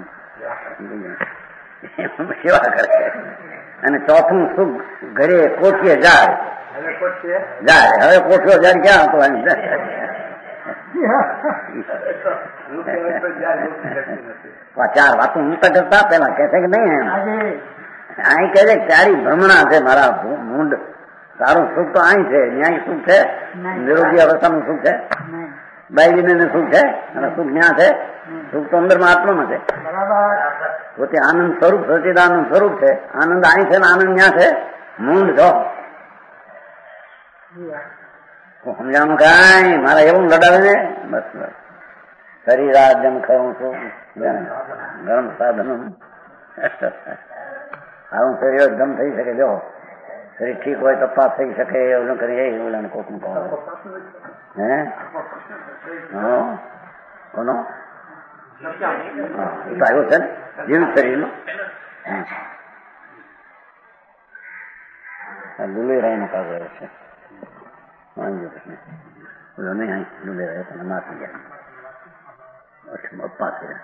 સેવા કરે. અને ચોથું સુખ ઘરે કોઠીએ જાય જાય હવે કોઠીઓ જાય ક્યાં હતો? ચાર વાતો ઊંચા કરતા પેલા કે છે કે નહીં એમ અહીં કે છે ચારી ભ્રમણા છે મારા મૂંડ, તારું સુખ તો અહીં છે, ન્યાય સુખ છે, નિરોગી અવસ્થાનું સુખ છે, બાઈજીને સુખ છે, અને સુખ ન્યા છે. સુખ તો અંદર માં આત્મામાં છે, પોતે આનંદ સ્વરૂપ સચિદાનંદ સ્વરૂપ છે. આનંદ અહીં છે ને આનંદ ન્યા છે. મૂંડ જો સમજાણું કઈ મારા એવું લડાવે ને બસ બસ. શરીરાજન ખરું છું ગરમ સાધન આવું શરીર ગમ થઈ શકે. જો શરીર ઠીક હોય તો પાસ થઈ શકે એવું કરી ઓલા કોક નું કહો હે કોનો એ તો આવ્યો છે ને જીવિત શરીર નું ગુલી રાય નો કાગળ છે. નહીં ડૂબે રહે તમે માફી ગયા અપ્પા છે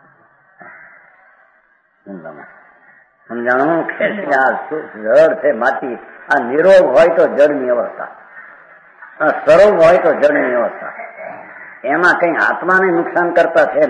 સમજાણું કે આ જળ છે માટી. આ નિરોગ હોય તો જળની અવસ્થા, સ્વરૂપ હોય તો જળની અવસ્થા. એમાં કઈ આત્માને નુકસાન કરતા છે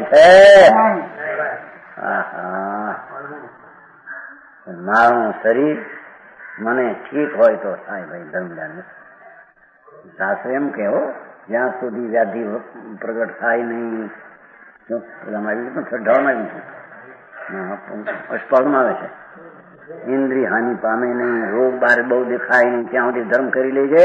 મારું શરીર મને ઠીક હોય તો થાય ભાઈ ધર્મદાન. શાસ્ત્ર એમ કેવો જ્યાં સુધી વ્યાધિ પ્રગટ થાય નહીં, શ્રદ્ધામાં અષ્ટપાળમાં આવે છે, ઇન્દ્રિય હાનિ પામે નહીં, રોગ બાર બહુ દેખાય નહીં, ત્યાં સુધી ધર્મ કરી લેજે.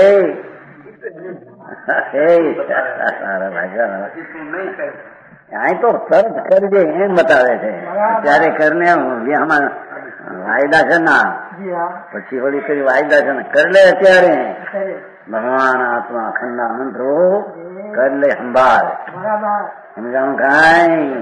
અહીં તો તરત કરજે એમ બતાવે છે. ત્યારે કરને આમાં વાયદા છે ના, પછી વળી કરી વાયદા છે ને કરી લે. અત્યારે ભગવાન આત્મા અખંડા મંત્રો કરી લે સંભાળ. સમજાણું કાંઈ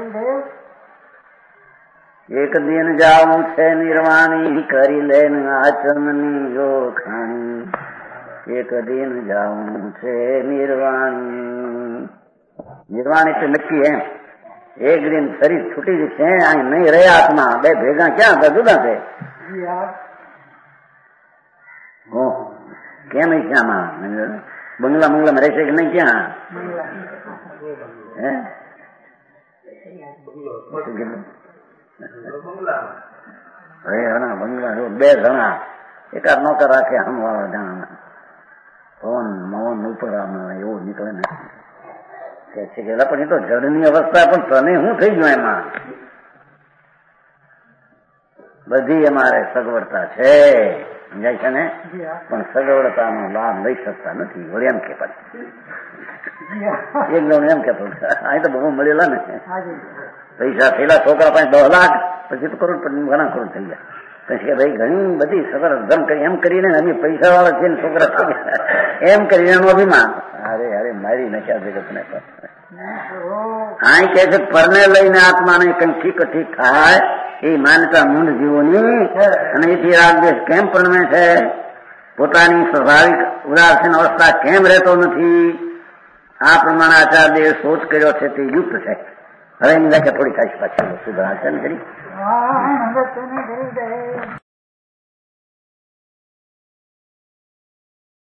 એક દિન જાવું છે નિર્વાણી, કરી લે આચમની જોખાણી. એક દિન જાવું છે નિર્વાણી. નિર્વાણ એટલે નક્કી એમ એક દિન શરીર છૂટી જશે, અહીં નહીં રહે આત્મા. બે ભેગા ક્યાં હતા? જુદા છે. કેમ ક્યાંમાં બંગલા બંગલામાં રહેશે કે નહીં? ક્યાં હે બંગલા બે જણા એકાદ નોકર રાખે હમવાળા જણા પવન મવન ઉપર એવું નીકળે ને કે છે કે પણ એ તો જળની અવસ્થા. પણ તને શું થઈ ગયું? એમાં બધી અમારે સગવડતા છે સમજાય છે ને, પણ સગવડતાનો લાભ લઈ શકતા નથી. વળી એમ કે એક જણ એમ કેતો અહીં તો બહુ મળેલા ને પૈસા થયેલા છોકરા પાસે દસ લાખ પછી તો કરોડ ઘણા કરોડ થઈ ગયા. પછી કે ભાઈ ઘણી બધી સગવડ ધમ કરી એમ કરીને અમે પૈસા વાળા છે ને છોકરા થઈ ગયા એમ કરીને એનું અભિમાન. અરે અરે મારી નખ્યા જગતને તો અહીં કે છે પરને લઈને આત્માને કઈ ઠીક ઠીક થાય એ માન્યતા મૂંડ જીવોની. અને એથી રાગદેશ કેમ પરણવે છે? પોતાની સ્વાભાવિક ઉદાસીન અવસ્થા કેમ રહેતો નથી? આ પ્રમાણે આચાર્ય સોચ કર્યો છે તે યુક્ત છે. હવે એની વ્યાખ્યા થોડી થાય છે પાછી સુધારા છે ને ઘડી.